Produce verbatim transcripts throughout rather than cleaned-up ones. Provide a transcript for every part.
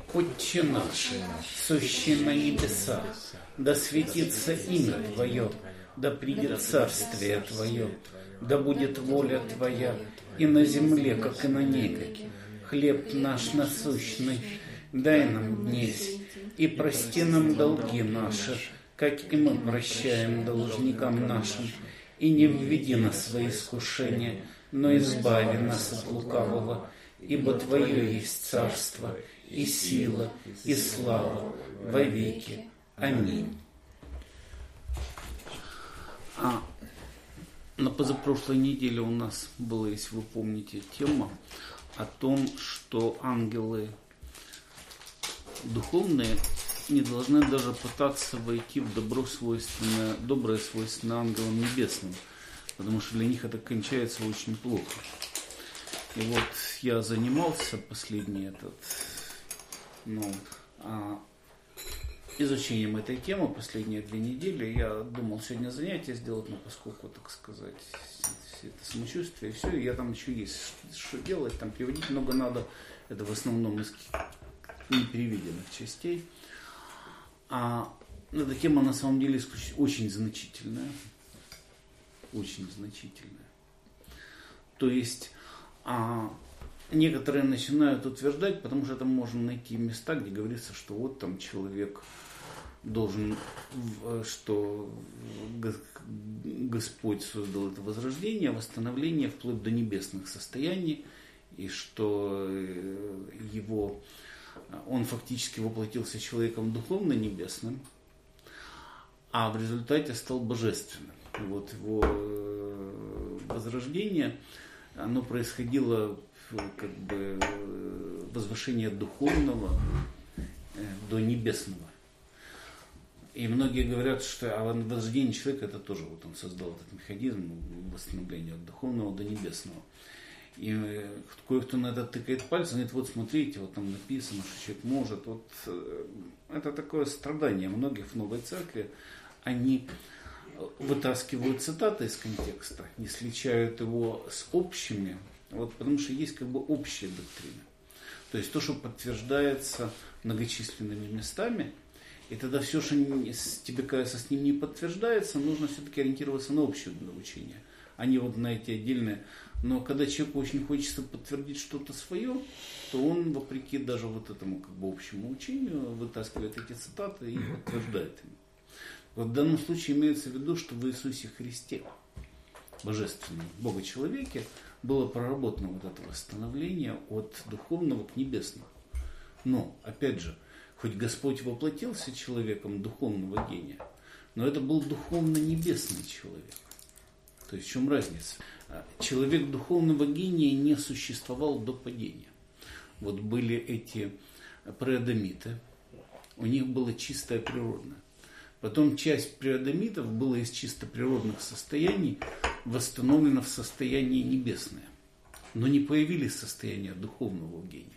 Отче наш, сущий на небесах, да светится имя Твое, да придет царствие Твое, да будет воля Твоя и на земле, как и на небе. Хлеб наш насущный дай нам днесь, и прости нам долги наши, как и мы прощаем должникам нашим, и не введи нас во искушение, но избави нас от лукавого, ибо Твое есть царство, и сила, и слава во веки. Аминь. А на позапрошлой неделе у нас была, если вы помните, тема о том, что ангелы духовные не должны даже пытаться войти в добро свойственное, доброе свойственное ангелам небесным, потому что для них это кончается очень плохо. И вот я занимался последний этот, ну, изучением этой темы последние две недели. Я думал сегодня занятие сделать, но поскольку, так сказать, все это самочувствие, и все, и я там еще есть что делать, там переводить много надо, это в основном из непереведенных частей. А эта тема на самом деле очень значительная, очень значительная. То есть а, некоторые начинают утверждать, потому что там можно найти места, где говорится, что вот там человек должен, что Господь создал это возрождение, восстановление вплоть до небесных состояний, и что его, он фактически воплотился человеком духовно-небесным, а в результате стал божественным. И вот его возрождение, оно происходило как бы возвышение духовного до небесного. И многие говорят, что а возрождение человека это тоже вот он создал этот механизм восстановления от духовного до небесного. И кое-кто на это тыкает пальцем, говорит, вот смотрите, вот там написано, что человек может. Вот это такое страдание многих в Новой Церкви. Они вытаскивают цитаты из контекста, не сличают его с общими, вот, потому что есть как бы общая доктрина. То есть то, что подтверждается многочисленными местами, и тогда все, что тебе кажется с ним не подтверждается, нужно все-таки ориентироваться на общее учение, а не вот на эти отдельные. Но когда человеку очень хочется подтвердить что-то свое, то он, вопреки даже вот этому как бы общему учению, вытаскивает эти цитаты и подтверждает им. Вот в данном случае имеется в виду, что в Иисусе Христе, божественном Бога-человеке, было проработано вот это восстановление от духовного к небесному. Но, опять же, хоть Господь воплотился человеком духовного гения, но это был духовно-небесный человек. То есть в чем разница? Человек духовного гения не существовал до падения. Вот были эти преадамиты, у них было чистое природное. Потом часть преадамитов была из чисто природных состояний восстановлена в состояние небесное. Но не появились состояния духовного гения.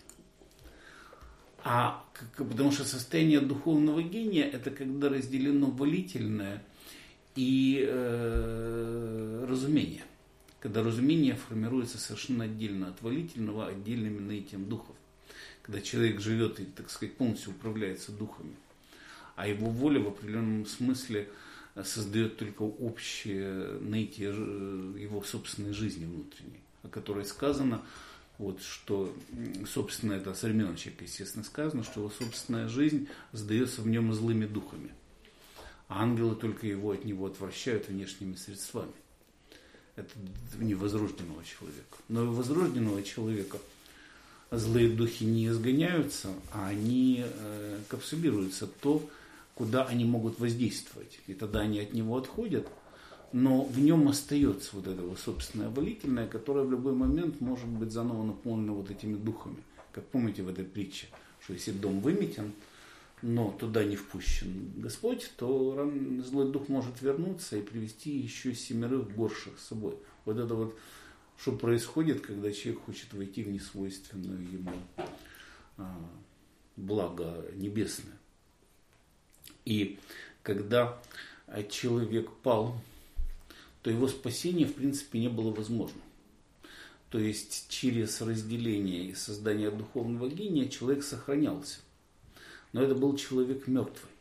А, потому что состояние духовного гения это когда разделено волительное и э, разумение. Когда разумение формируется совершенно отдельно от волительного, отдельными наитием духов. Когда человек живет и, так сказать, полностью управляется духами. А его воля в определенном смысле создает только общее наитие его собственной жизни внутренней, о которой сказано, вот, что, собственно, это современного человека, естественно, сказано, что его собственная жизнь сдается в нем злыми духами. А ангелы только его от него отвращают внешними средствами. Это невозрожденного человека. Но у возрожденного человека злые духи не изгоняются, а они э, капсулируются то, куда они могут воздействовать. И тогда они от него отходят, но в нем остается вот это вот собственное волительное, которое в любой момент может быть заново наполнено вот этими духами. Как помните в этой притче, что если дом выметен, но туда не впущен Господь, то злой дух может вернуться и привести еще семерых горших с собой. Вот это вот, что происходит, когда человек хочет войти в несвойственное ему а, благо небесное. И когда человек пал, то его спасение в принципе не было возможно. То есть через разделение и создание духовного гения человек сохранялся. но это был человек мертвый.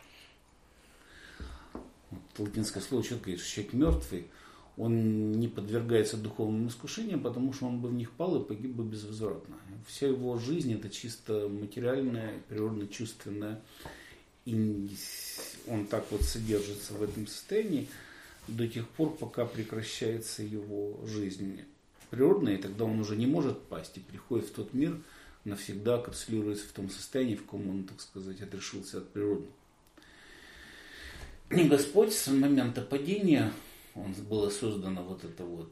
Вот, латинское слово четко говорит, что человек мертвый, он не подвергается духовным искушениям, потому что он бы в них пал и погиб бы безвозвратно. Вся его жизнь это чисто материальная, природно-чувственная. И он так вот содержится в этом состоянии до тех пор, пока прекращается его жизнь природная, и тогда он уже не может пасть и приходит в тот мир, навсегда капсулируется в том состоянии, в каком он, так сказать, отрешился от природы. И Господь с момента падения, он, было создано вот это вот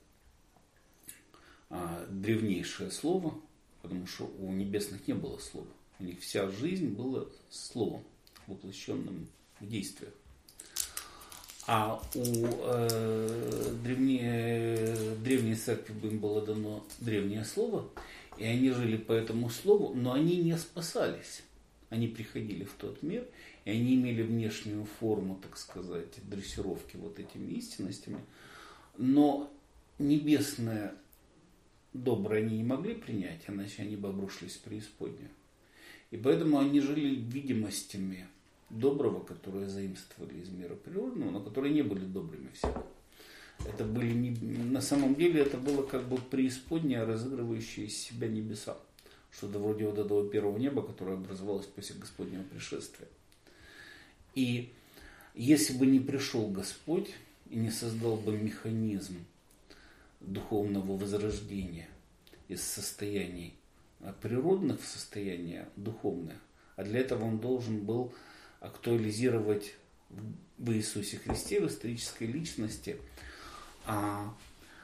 а, древнейшее слово, потому что у небесных не было слова. У них вся жизнь была словом, воплощенным в действиях. А у э, древней, древней церкви им было дано древнее слово, и они жили по этому слову, но они не спасались. Они приходили в тот мир, и они имели внешнюю форму, так сказать, дрессировки вот этими истинностями, но небесное доброе они не могли принять, иначе они бы обрушились в преисподнюю. И поэтому они жили видимостями доброго, которые заимствовали из мира природного, но которые не были добрыми всегда. Это были не, на самом деле это было как бы преисподняя, разыгрывающая из себя небеса. Что-то вроде вот этого первого неба, которое образовалось после Господнего пришествия. И если бы не пришел Господь и не создал бы механизм духовного возрождения из состояний природных в состояние духовное, а для этого он должен был актуализировать в Иисусе Христе, в исторической личности, а,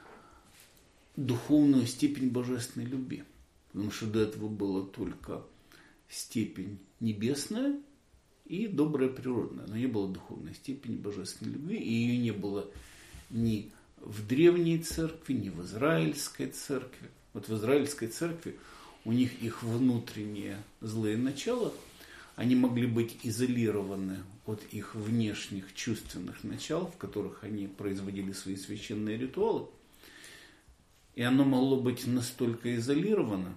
духовную степень божественной любви. Потому что до этого была только степень небесная и добрая природная, но не было духовной степени божественной любви, и ее не было ни в древней церкви, ни в израильской церкви. Вот в израильской церкви у них их внутренние злые начала, они могли быть изолированы от их внешних чувственных начал, в которых они производили свои священные ритуалы. И оно могло быть настолько изолировано,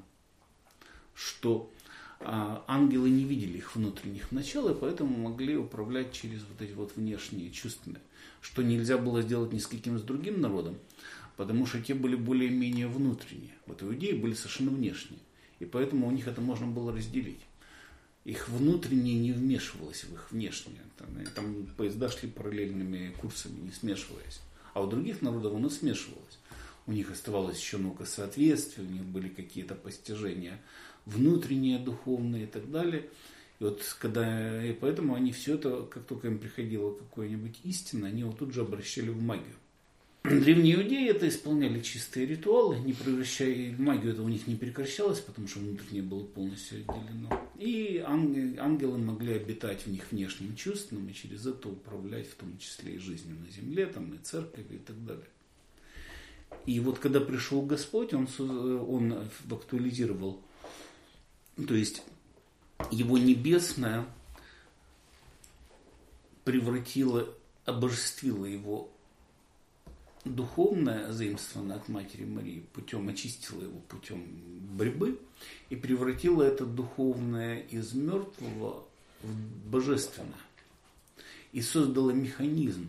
что а, ангелы не видели их внутренних начал, и поэтому могли управлять через вот эти вот внешние чувственные, что нельзя было сделать ни с каким с другим народом, потому что те были более-менее внутренние. Вот иудеи были совершенно внешние, и поэтому у них это можно было разделить. Их внутреннее не вмешивалось в их внешнее. Там, там поезда шли параллельными курсами, не смешиваясь. А у других народов оно смешивалось. У них оставалось еще наука соответствия, у них были какие-то постижения внутренние, духовные и так далее. И вот когда, и поэтому они все это, как только им приходила какая-нибудь истина, они вот тут же обращали в магию. Древние иудеи это исполняли чистые ритуалы, не превращая в магию, это у них не прекращалось, потому что внутреннее было полностью отделено. И ангелы могли обитать в них внешним чувством и через это управлять в том числе и жизнью на земле, там, и церковью и так далее. И вот когда пришел Господь, он, он актуализировал, то есть его небесное превратило, обожествило его духовное, заимствованное от Матери Марии, путем очистило его путем борьбы и превратило это духовное из мертвого в божественное. И создало механизм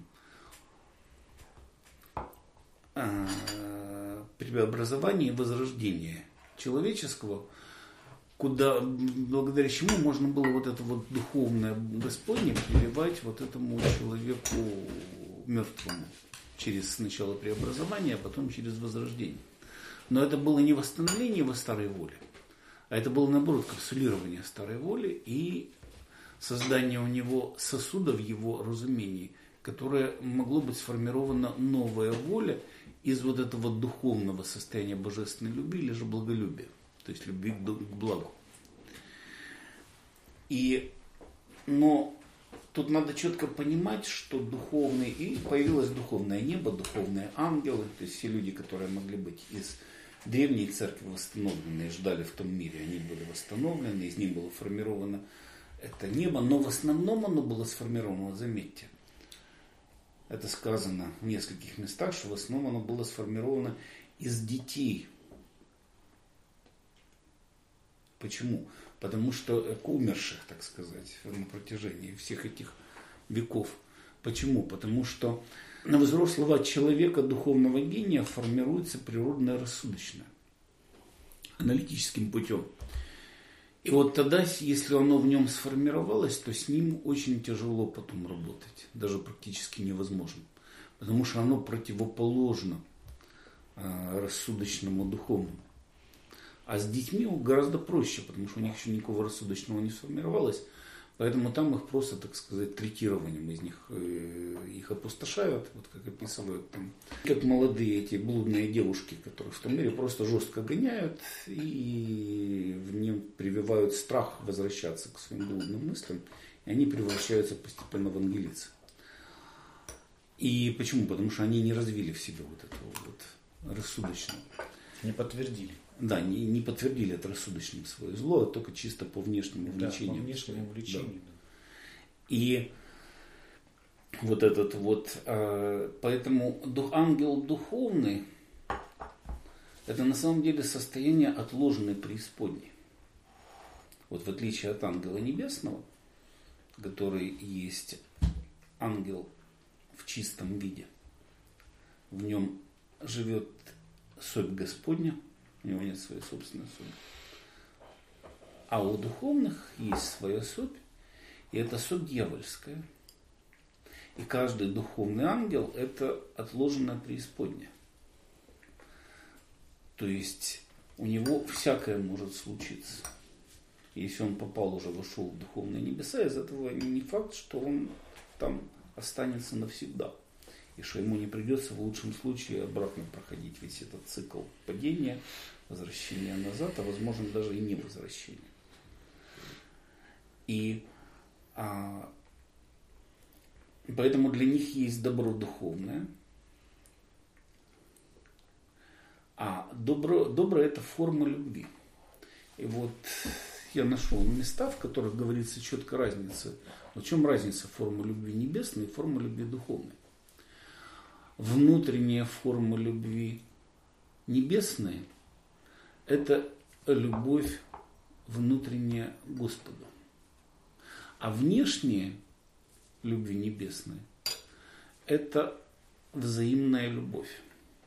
преобразования и возрождения человеческого, куда, благодаря чему можно было вот это вот духовное Господне переливать вот этому человеку мертвому через сначала преобразование, а потом через возрождение. Но это было не восстановление его старой воли, а это было, наоборот, капсулирование старой воли и создание у него сосуда в его разумении, которое могло быть сформирована новая воля из вот этого духовного состояния божественной любви или же благолюбия, то есть любви к благу. И, но тут надо четко понимать, что духовный, и появилось духовное небо, духовные ангелы, то есть все люди, которые могли быть из древней церкви восстановлены и ждали в том мире, они были восстановлены, из них было формировано это небо, но в основном оно было сформировано, вот заметьте, это сказано в нескольких местах, что в основном оно было сформировано из детей. Почему? потому что к умерших, так сказать, на протяжении всех этих веков. Почему? Потому что на взрослого человека, духовного гения, формируется природное рассудочное, аналитическим путем. И вот тогда, если оно в нем сформировалось, то с ним очень тяжело потом работать, даже практически невозможно, потому что оно противоположно э, рассудочному духовному. А с детьми гораздо проще, потому что у них еще никакого рассудочного не сформировалось. Поэтому там их просто, так сказать, третированием из них э, их опустошают, вот как описывают там, как молодые эти блудные девушки, которых в том мире просто жестко гоняют и в нем прививают страх возвращаться к своим блудным мыслям, и они превращаются постепенно в ангелиц. И почему? Потому что они не развили в себе вот этого вот рассудочного. Не подтвердили. Да, не, не подтвердили это рассудочным свое зло, а только чисто по внешнему влечению. Да, по внешнему влечению. Да. И вот этот вот, э, поэтому дух, ангел духовный, это на самом деле состояние отложенной преисподней. Вот в отличие от ангела небесного, который есть ангел в чистом виде, в нем живет совесть Господня, у него нет своей собственной совести. А у духовных есть своя совесть, и это совесть дьявольская. И каждый духовный ангел – это отложенная преисподняя. То есть у него всякое может случиться. Если он попал уже, вошел в духовные небеса, из этого не факт, что он там останется навсегда. И что ему не придется в лучшем случае обратно проходить весь этот цикл падения, возвращения назад, а возможно даже и не возвращения. И а, поэтому для них есть добро духовное, а добро, добро это форма любви. И вот я нашел места, в которых говорится четко разница. В чем разница формы любви небесной и формы любви духовной? Внутренняя форма любви небесной – это любовь внутренняя Господу. А внешняя любви небесной – это взаимная любовь.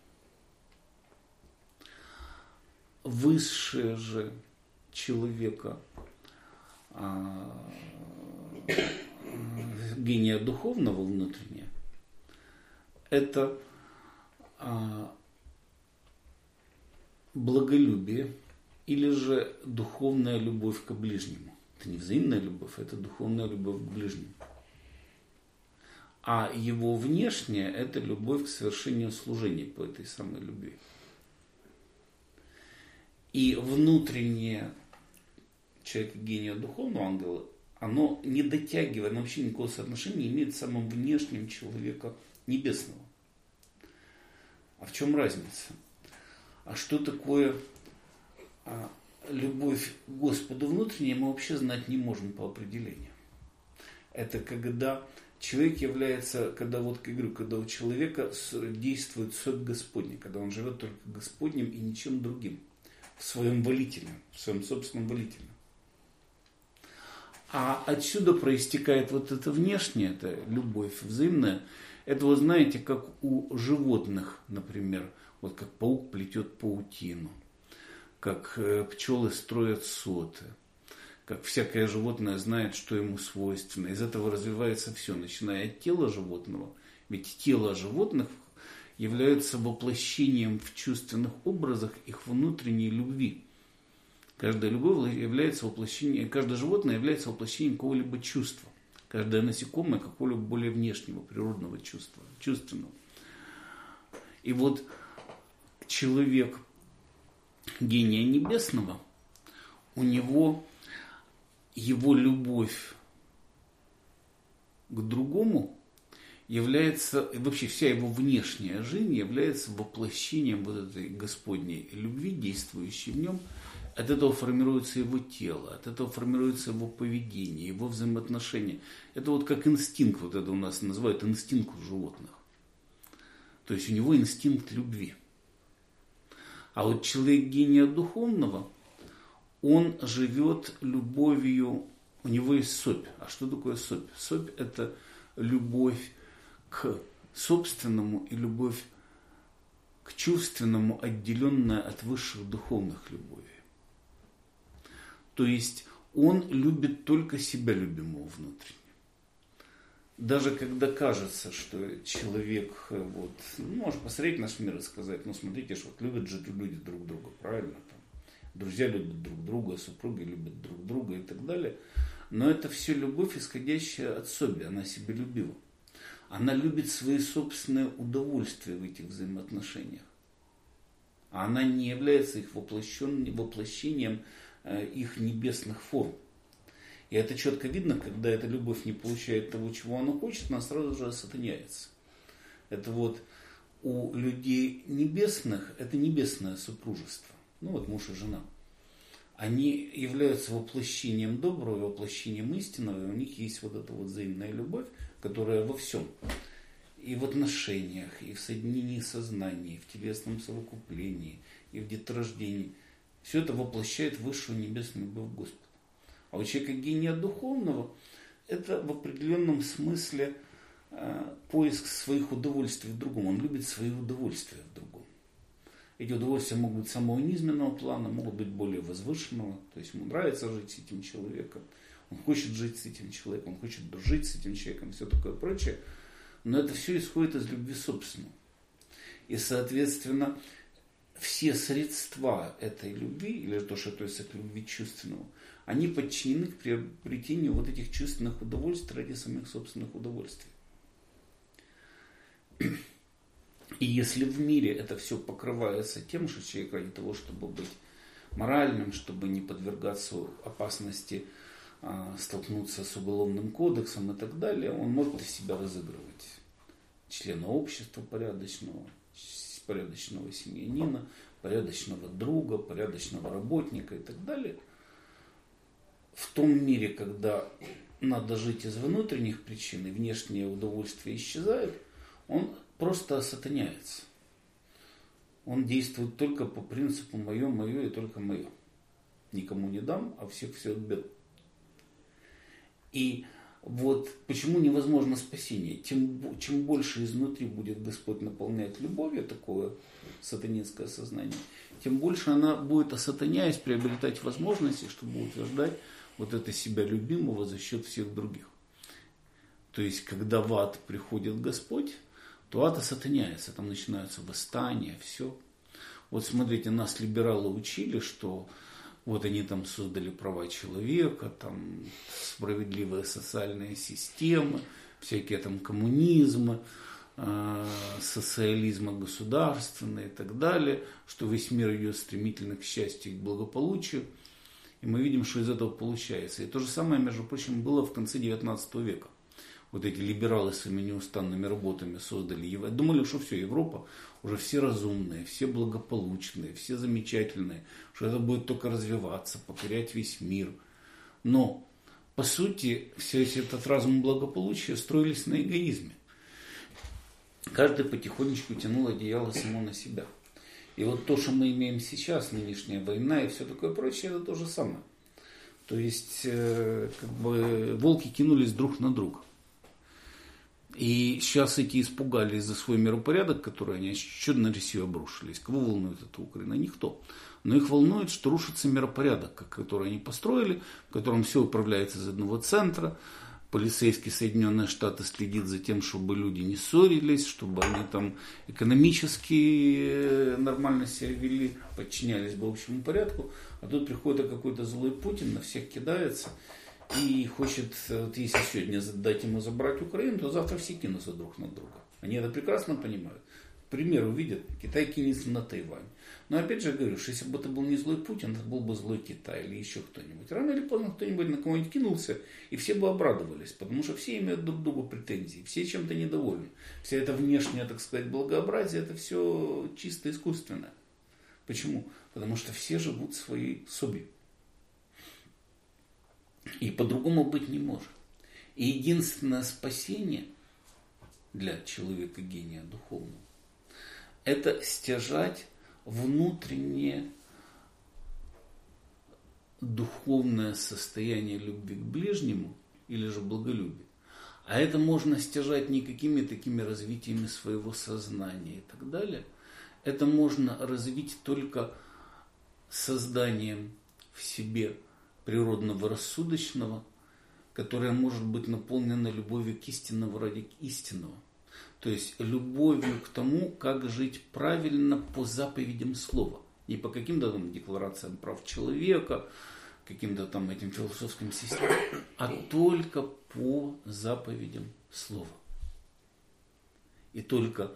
Высшее же человека, а, гения духовного внутреннего, это а, благолюбие или же духовная любовь к ближнему. Это не взаимная любовь, это духовная любовь к ближнему. А его внешняя – это любовь к совершению служения по этой самой любви. И внутреннее человека, гения духовного ангела, оно не дотягивает, оно вообще никакого соотношения не имеет с самым внешним человека небесного. А в чем разница? А что такое а, любовь к Господу внутренняя, мы вообще знать не можем по определению. Это когда человек является, когда вот, как я говорю, когда у человека действует совесть Господня, когда он живет только Господним и ничем другим, в своем волительном, в своем собственном волительном. А отсюда проистекает вот это внешнее, это любовь взаимная. Это, вы знаете, как у животных, например, вот как паук плетет паутину, как пчелы строят соты, как всякое животное знает, что ему свойственно. Из этого развивается все, начиная от тела животного. Ведь тело животных является воплощением в чувственных образах их внутренней любви. Каждая любовь является воплощением, каждое животное является воплощением какого-либо чувства. Каждое насекомое какого-либо более внешнего, природного чувства, чувственного. И вот человек гения небесного, у него его любовь к другому является, и вообще вся его внешняя жизнь является воплощением вот этой Господней любви, действующей в нем. От этого формируется его тело, от этого формируется его поведение, его взаимоотношения. Это вот как инстинкт, вот это у нас называют инстинкт у животных. То есть у него инстинкт любви. А вот человек гения духовного, он живет любовью, у него есть собь. А что такое собь? Собь – это любовь к собственному и любовь к чувственному, отделенная от высших духовных любовей. То есть он любит только себя любимого внутренне. Даже когда кажется, что человек, вот, ну, может посмотреть наш мир и сказать, ну смотрите, что вот любят же люди друг друга, правильно? Там, друзья любят друг друга, супруги любят друг друга и так далее. Но это все любовь, исходящая от соби, она себя любила. Она любит свои собственные удовольствия в этих взаимоотношениях. А она не является их воплощением, воплощением э, их небесных форм. И это четко видно, когда эта любовь не получает того, чего она хочет, она сразу же осатаняется. Это вот у людей небесных, это небесное супружество. Ну вот муж и жена. Они являются воплощением доброго, воплощением истинного, и у них есть вот эта вот взаимная любовь, которая во всем. И в отношениях, и в соединении сознания, и в телесном совокуплении, и в деторождении. Все это воплощает высшую небесную любовь Господа. А у человека гения духовного это в определенном смысле э, поиск своих удовольствий в другом. Он любит свои удовольствия в другом. Эти удовольствия могут быть самого низменного плана, могут быть более возвышенного. То есть ему нравится жить с этим человеком. Он хочет жить с этим человеком, он хочет дружить с этим человеком, все такое прочее. Но это все исходит из любви собственной. И, соответственно, все средства этой любви, или то, что относится к любви чувственному, они подчинены к приобретению вот этих чувственных удовольствий ради самих собственных удовольствий. И если в мире это все покрывается тем, что человек ради того, чтобы быть моральным, чтобы не подвергаться опасности а, столкнуться с уголовным кодексом и так далее, он может из себя разыгрывать члена общества порядочного, порядочного семьянина, порядочного друга, порядочного работника и так далее. В том мире, когда надо жить из внутренних причин и внешние удовольствия исчезают, он просто осатаняется. Он действует только по принципу мое, мое и только мое. Никому не дам, а всех все отберу. И вот почему невозможно спасение. Тем, чем больше изнутри будет Господь наполнять любовью, такое сатанинское сознание, тем больше она будет, осатаняясь, приобретать возможности, чтобы утверждать вот это себя любимого за счет всех других. То есть, когда в ад приходит Господь, то ад осатаняется, там начинаются восстания, все. Вот смотрите, нас либералы учили, что вот они там создали права человека, там справедливые социальные системы, всякие там коммунизмы, э, социализмы государственные и так далее, что весь мир идет стремительно к счастью и к благополучию. И мы видим, что из этого получается. И то же самое, между прочим, было в конце девятнадцатого века. Вот эти либералы своими неустанными работами создали Европу. Думали, что все, Европа уже все разумные, все благополучные, все замечательные, что это будет только развиваться, покорять весь мир. Но, по сути, все этот разум благополучия строились на эгоизме. Каждый потихонечку тянул одеяло само на себя. И вот то, что мы имеем сейчас, нынешняя война и все такое прочее, это то же самое. То есть, как бы, волки кинулись друг на друга. И сейчас эти испугались за свой миропорядок, который они что на Россию обрушились. Кого волнует эта Украина? Никто. Но их волнует, что рушится миропорядок, который они построили, в котором все управляется из одного центра. Полицейский Соединенные Штаты следит за тем, чтобы люди не ссорились, чтобы они там экономически нормально себя вели, подчинялись бы общему порядку. А тут приходит какой-то злой Путин, на всех кидается и хочет, вот если сегодня дать ему забрать Украину, то завтра все кинутся друг на друга. Они это прекрасно понимают. Пример увидят, Китай кинется на Тайвань. Но опять же говорю, что если бы это был не злой Путин, это был бы злой Китай или еще кто-нибудь. Рано или поздно кто-нибудь на кого-нибудь кинулся, и все бы обрадовались, потому что все имеют друг к другу претензии, все чем-то недовольны. Вся эта внешняя, так сказать, благообразие, это все чисто искусственное. Почему? Потому что все живут своей собой. И по-другому быть не может. И единственное спасение для человека гения духовного – это стяжать внутреннее духовное состояние любви к ближнему или же благолюбие. А это можно стяжать не какими такими развитиями своего сознания и так далее. Это можно развить только созданием в себе природного рассудочного, которое может быть наполнено любовью к истинному ради истинного. То есть любовью к тому, как жить правильно по заповедям слова. Не по каким-то там декларациям прав человека, каким-то там этим философским системам, а только по заповедям слова. И только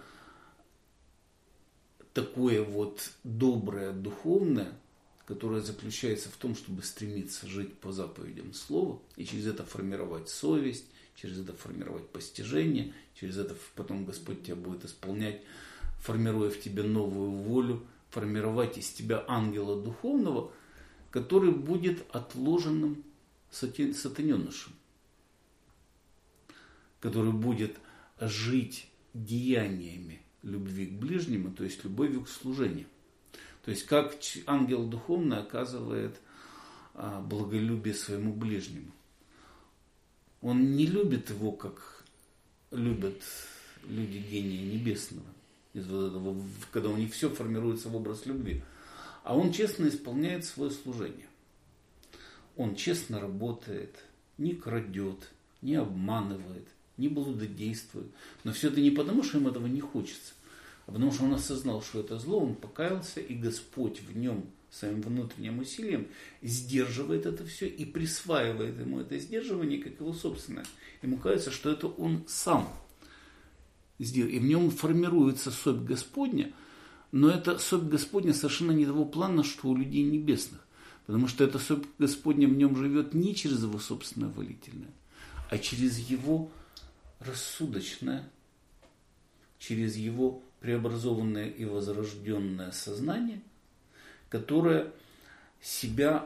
такое вот доброе, духовное, которое заключается в том, чтобы стремиться жить по заповедям слова, и через это формировать совесть, через это формировать постижение, через это потом Господь тебя будет исполнять, формируя в тебе новую волю, формировать из тебя ангела духовного, который будет отложенным сатаненышем, который будет жить деяниями любви к ближнему, то есть любовью к служению. То есть как ангел духовный оказывает благолюбие своему ближнему. Он не любит его, как любят люди гения небесного, из вот этого, когда у них все формируется в образ любви. А он честно исполняет свое служение. Он честно работает, не крадет, не обманывает, не блудодействует. Но все это не потому, что им этого не хочется, а потому что он осознал, что это зло, он покаялся, и Господь в нем своим внутренним усилием сдерживает это все и присваивает ему это сдерживание как его собственное. Ему кажется, что это он сам сделал. И в нем формируется совесть Господня, но эта совесть Господня совершенно не того плана, что у людей небесных. Потому что эта совесть Господня в нем живет не через его собственное волительное, а через его рассудочное, через его преобразованное и возрожденное сознание, которое себя,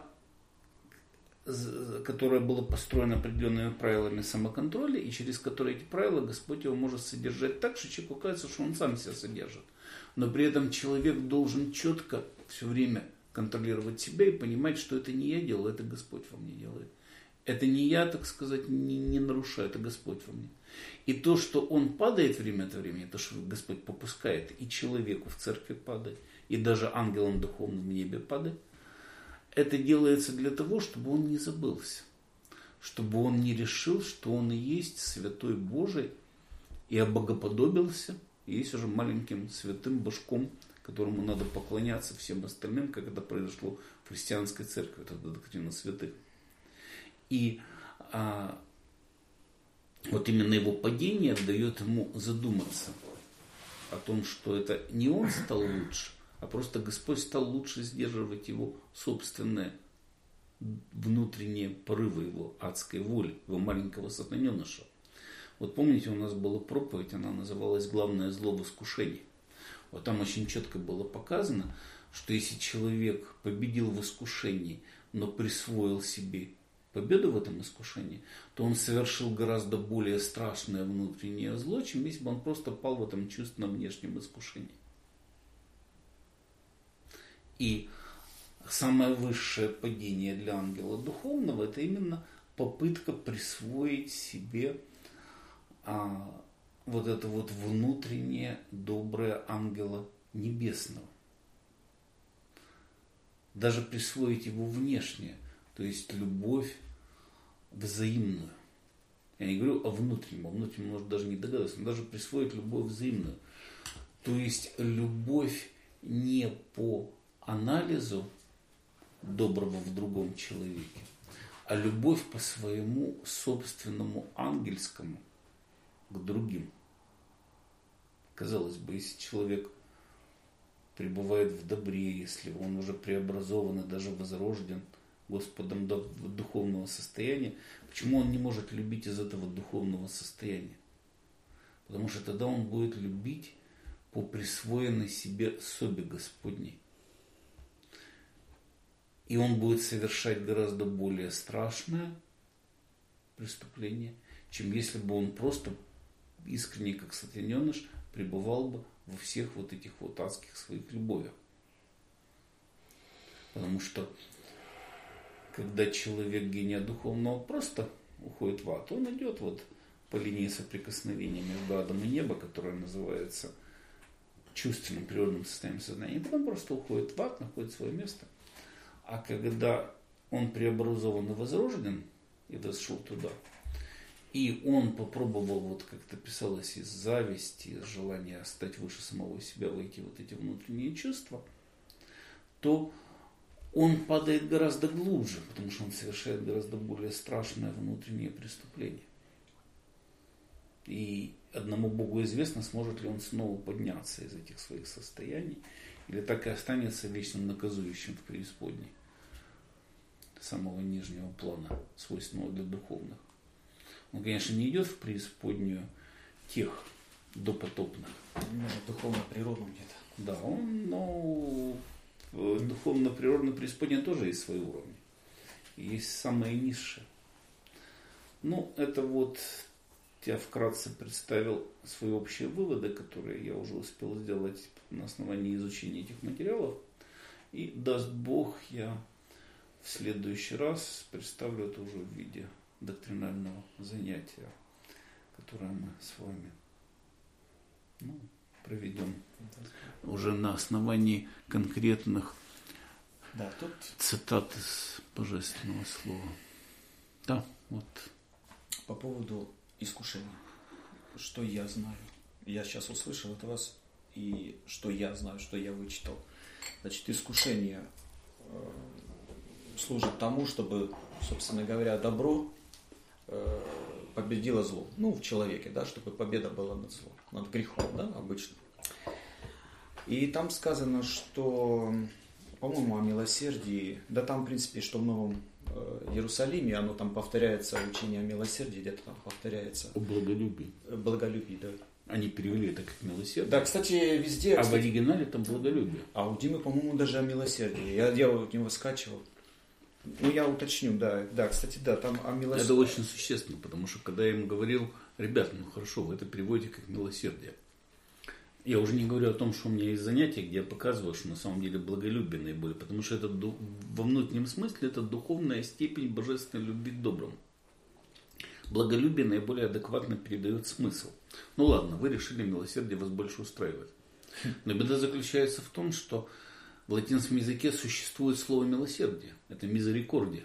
которое было построено определенными правилами самоконтроля, и через которые эти правила Господь его может содержать так, что человеку кажется, что он сам себя содержит. Но при этом человек должен четко все время контролировать себя и понимать, что это не я делаю, это Господь во мне делает. Это не я, так сказать, не, не нарушаю, это Господь во мне. И то, что он падает время от времени, то, что Господь попускает, и человеку в церкви падает, и даже ангелам духовным в небе падает, это делается для того, чтобы он не забылся, чтобы он не решил, что он и есть святой Божий, и обогоподобился, и есть уже маленьким святым божком, которому надо поклоняться всем остальным, как это произошло в христианской церкви, это доктрина святых. И а, вот именно его падение дает ему задуматься о том, что это не он стал лучше, а просто Господь стал лучше сдерживать его собственные внутренние порывы его адской воли, его маленького сатаненыша. Вот помните, у нас была проповедь, она называлась «Главное зло в искушении». Вот там очень четко было показано, что если человек победил в искушении, но присвоил себе победу в этом искушении, то он совершил гораздо более страшное внутреннее зло, чем если бы он просто пал в этом чувственном внешнем искушении. И самое высшее падение для ангела духовного — это именно попытка присвоить себе а, вот это вот внутреннее доброе ангела небесного. Даже присвоить его внешнее, то есть любовь взаимную. Я не говорю о внутреннем, о внутреннем может даже не догадываться, но даже присвоить любовь взаимную. То есть любовь не по анализу доброго в другом человеке, а любовь по своему собственному ангельскому к другим. Казалось бы, если человек пребывает в добре, если он уже преобразован и даже возрожден Господом до духовного состояния, почему он не может любить из этого духовного состояния? Потому что тогда он будет любить по присвоенной себе собе Господней. И он будет совершать гораздо более страшное преступление, чем если бы он просто искренне, как сатаненыш, пребывал бы во всех вот этих вот адских своих любовях. Потому что когда человек гения духовного просто уходит в ад, он идет вот по линии соприкосновения между адом и небом, которая называется чувственным природным состоянием сознания, и потом просто уходит в ад, находит свое место. А когда он преобразован и возрожден, и дошел туда, и он попробовал, вот как это писалось, из зависти, из желания стать выше самого себя, войти в вот эти внутренние чувства, то он падает гораздо глубже, потому что он совершает гораздо более страшное внутреннее преступление. И одному Богу известно, сможет ли он снова подняться из этих своих состояний, или так и останется вечным наказующим в преисподней самого нижнего плана, свойственного для духовных. Он, конечно, не идет в преисподнюю тех допотопных. Может, духовно-природном где-то. Да, он, но духовно-природно преисподняя тоже есть свои уровни. Есть самые низшие. Ну, это вот я вкратце представил свои общие выводы, которые я уже успел сделать на основании изучения этих материалов. И даст Бог, я в следующий раз представлю это уже в виде доктринального занятия, которое мы с вами ну, проведем уже на основании конкретных да, тут... цитат из Божественного Слова. Да, вот. По поводу искушения. Что я знаю? Я сейчас услышал от вас, и что я знаю, что я вычитал. Значит, искушение э, служит тому, чтобы, собственно говоря, добро э, победило зло. Ну, в человеке, да, чтобы победа была над злом, над грехом, да, обычно. И там сказано, что, по-моему, о милосердии, да там, в принципе, что в Новом Иерусалиме, оно там повторяется, учение о милосердии, где-то там повторяется. О благолюбии. Благолюбии, да. Они перевели это как милосердие. Да, кстати, везде... А кстати, в оригинале там благолюбие. А у Димы, по-моему, даже о милосердии. Я, я у него скачивал. Ну, я уточню, да. Да, кстати, да, там о милосердии. Это очень существенно, потому что когда я им говорил, ребята, ну хорошо, вы это переводите как милосердие. Я уже не говорю о том, что у меня есть занятия, где я показываю, что на самом деле благолюбие наиболее, потому что это во внутреннем смысле это духовная степень божественной любви к доброму. Благолюбие наиболее адекватно передает смысл. Ну ладно, вы решили милосердие вас больше устраивать. Но беда заключается в том, что в латинском языке существует слово милосердие. Это мизерикордия.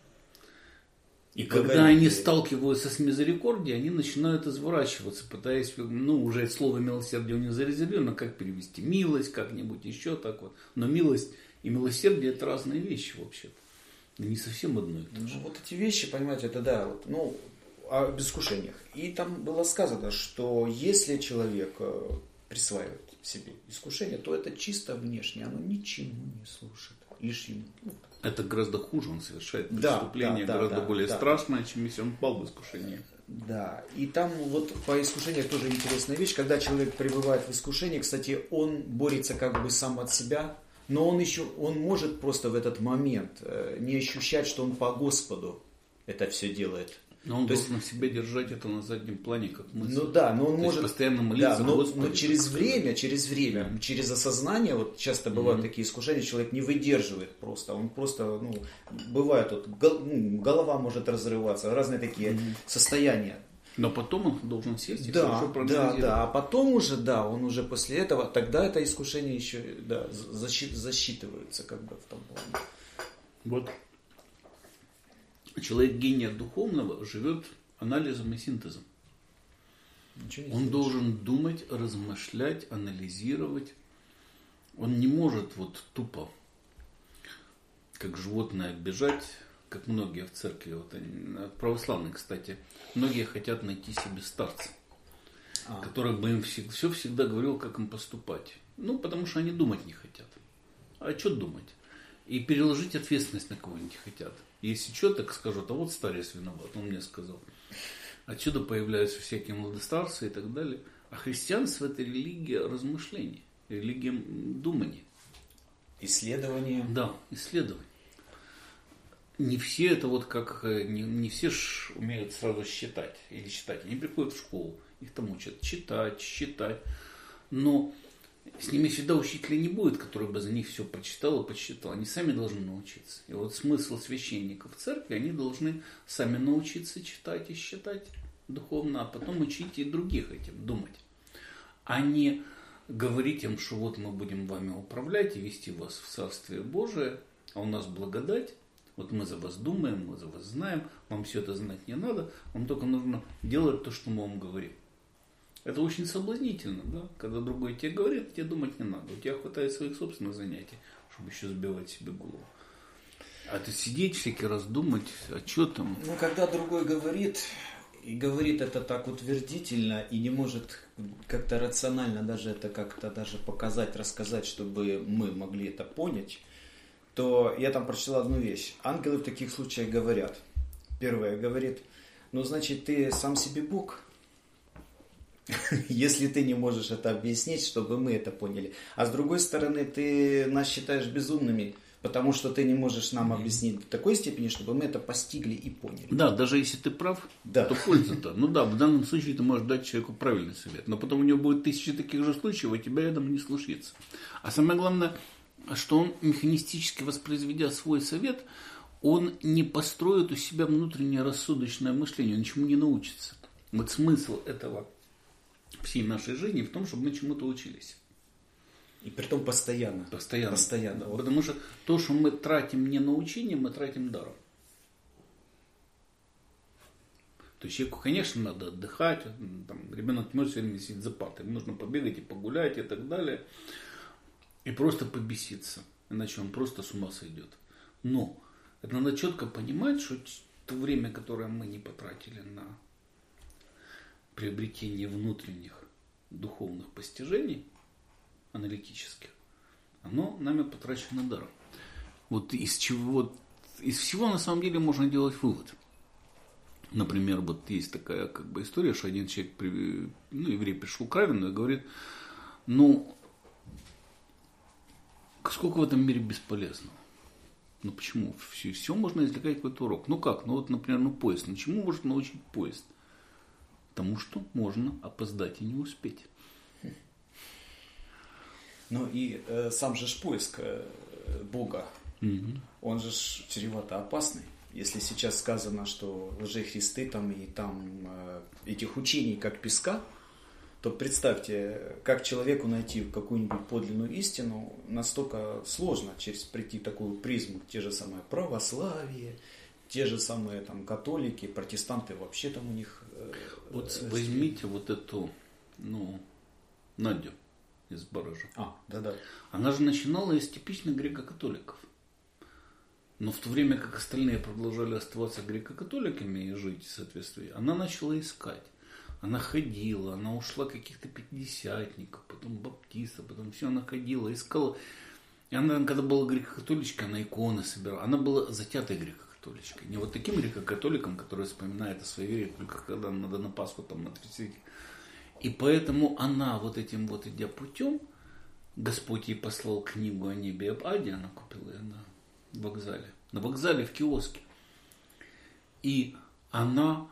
И когда они сталкиваются с мизерикордией, они начинают изворачиваться, пытаясь, ну, уже это слово милосердие у них зарезервировано, как перевести милость, как-нибудь еще так вот. Но милость и милосердие это разные вещи вообще. Не совсем одно и то же. Ну, вот эти вещи, понимаете, это да, вот, ну, об искушениях. И там было сказано, что если человек присваивает себе искушение, то это чисто внешне, оно ничему не служит. Лишь ему. Это гораздо хуже, он совершает да, преступление, да, да, гораздо да, более да. страшное, чем если он пал в искушение. Да, и там вот по искушению тоже интересная вещь, когда человек пребывает в искушении, кстати, он борется как бы сам от себя, но он еще, он может просто в этот момент не ощущать, что он по Господу это все делает. Но он То должен есть, в себе держать это на заднем плане, как мысль. Ну да, но он То может постоянно молиться, да, но, Господи, но через время, через время, Да. через осознание, вот часто бывают Mm-hmm. такие искушения, человек не выдерживает просто, он просто, ну, бывает, вот, гол- ну, голова может разрываться, разные такие Mm-hmm. состояния. Но потом он должен сесть и Да, хорошо да, проанализировать. да, а потом уже, да, он уже после этого, тогда это искушение еще, да, защи- засчитывается как бы в том плане. Вот человек гения духовного живет анализом и синтезом. Ничего не Он сделаешь. должен думать, размышлять, анализировать. Он не может вот тупо, как животное, бежать, как многие в церкви, вот они, православные, кстати, многие хотят найти себе старца, А. который бы им все, все всегда говорил, как им поступать. Ну, потому что они думать не хотят. А что думать? И переложить ответственность на кого-нибудь хотят. Если что, так скажут, а вот старец виноват, он мне сказал. Отсюда появляются всякие младостарцы и так далее. А христианство это религия размышлений, религия думания. Исследование. Да, исследование. Не все это вот как, не, не все ж умеют сразу считать или читать. Они приходят в школу, их там учат читать, считать. Но с ними всегда учителя не будет, который бы за них все прочитал и подсчитал. Они сами должны научиться. И вот смысл священников в церкви, они должны сами научиться читать и считать духовно, а потом учить и других этим думать. А не говорить им, что вот мы будем вами управлять и вести вас в Царствие Божие, а у нас благодать, вот мы за вас думаем, мы за вас знаем, вам все это знать не надо, вам только нужно делать то, что мы вам говорим. Это очень соблазнительно, да? Когда другой тебе говорит, тебе думать не надо. У тебя хватает своих собственных занятий, чтобы еще сбивать себе голову. А ты сидеть всякий раз думать, а что там? Ну, когда другой говорит, и говорит это так утвердительно, и не может как-то рационально даже это как-то даже показать, рассказать, чтобы мы могли это понять, то я там прочитал одну вещь. Ангелы в таких случаях говорят. Первое, говорит, ну, значит, ты сам себе Бог, если ты не можешь это объяснить, чтобы мы это поняли. А с другой стороны, ты нас считаешь безумными, потому что ты не можешь нам объяснить в такой степени, чтобы мы это постигли и поняли. Да, даже если ты прав, да. то польза-то. Ну да, в данном случае ты можешь дать человеку правильный совет, но потом у него будет тысячи таких же случаев, а тебя рядом не случится. А самое главное, что он, механистически воспроизведя свой совет, он не построит у себя внутреннее рассудочное мышление, он ничему не научится. Вот смысл этого всей нашей жизни в том, чтобы мы чему-то учились. И притом постоянно. Постоянно. Постоянно. Да, вот. Потому что то, что мы тратим не на учение, мы тратим даром. То есть человеку, конечно, надо отдыхать. Там, ребенок не может все время сидеть за партой. Ему нужно побегать и погулять и так далее. И просто побеситься. Иначе он просто с ума сойдет. Но это надо четко понимать, что то время, которое мы не потратили на приобретение внутренних духовных постижений, аналитических, оно нами потрачено даром. Вот из чего, из всего на самом деле можно делать вывод. Например, вот есть такая как бы история, что один человек, ну, еврей пришел к раввину и говорит, ну, сколько в этом мире бесполезного? Ну почему? Все, все можно извлекать какой-то урок. Ну как? Ну вот, например, ну поезд. Ну чему может научить поезд? Тому что можно опоздать и не успеть. Ну и э, сам же ж поиск э, Бога, угу. Он же ж чревато опасный. Если сейчас сказано, что лжехристы там и там э, этих учений как песка, то представьте, как человеку найти какую-нибудь подлинную истину настолько сложно через прийти такую призму, те же самые православие, те же самые там католики, протестанты, вообще там у них... Э, вот э, возьмите вот эту, ну, Надю из Баража. А, да-да. Она же начинала из типичных греко-католиков. Но в то время, как остальные продолжали оставаться греко-католиками и жить в соответствии, она начала искать. Она ходила, она ушла каких-то пятидесятников, потом баптистов, потом все она ходила, искала. И она, когда была греко-католичкой, она иконы собирала. Она была затятой греко-католичкой. Не вот таким греко-католиком, который вспоминает о своей вере, только когда надо на Пасху, там, на тридцать. И поэтому она вот этим вот идя путем, Господь ей послал книгу о небе и об аде, она купила ее на вокзале. На вокзале, в киоске. И она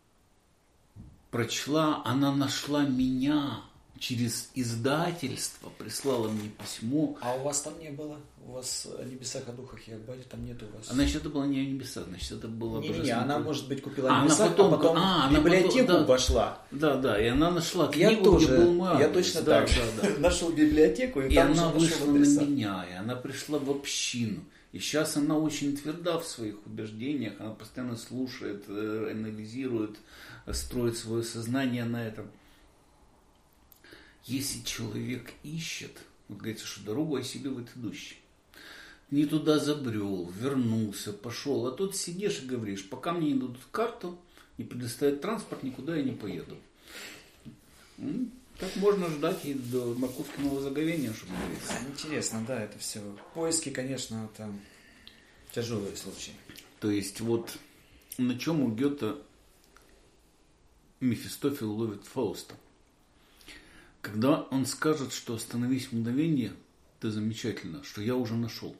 прочла, она нашла меня через издательство, прислала мне письмо. А у вас там не было? У вас о небесах, о духах и о Баде там нет у вас? А значит, это было не о небесах, значит, это было... Не, не, она, может быть, купила а небеса, она потом, а потом а, в библиотеку потом, да, пошла. Да, да, и она нашла книгу, я тоже, где был мой адрес. Я точно да, так же. Да, да. Нашел библиотеку, и, и там она уже вышла нашел на адреса. меня, и она пришла в общину. И сейчас она очень тверда в своих убеждениях, она постоянно слушает, анализирует, строит свое сознание на этом. Если человек ищет, вот говорится, что дорогу осиливает идущий. Не туда забрел, вернулся, пошел, а тут сидишь и говоришь, пока мне не дадут карту, не предоставят транспорт, никуда я не поеду. Так можно ждать и до Марковского заговения, чтобы говорится. Интересно, да, это все. Поиски, конечно, это тяжелые случаи. То есть вот на чем у Гёте Мефистофель ловит Фауста. Когда он скажет, что остановись в мгновение, это замечательно, что я уже нашел.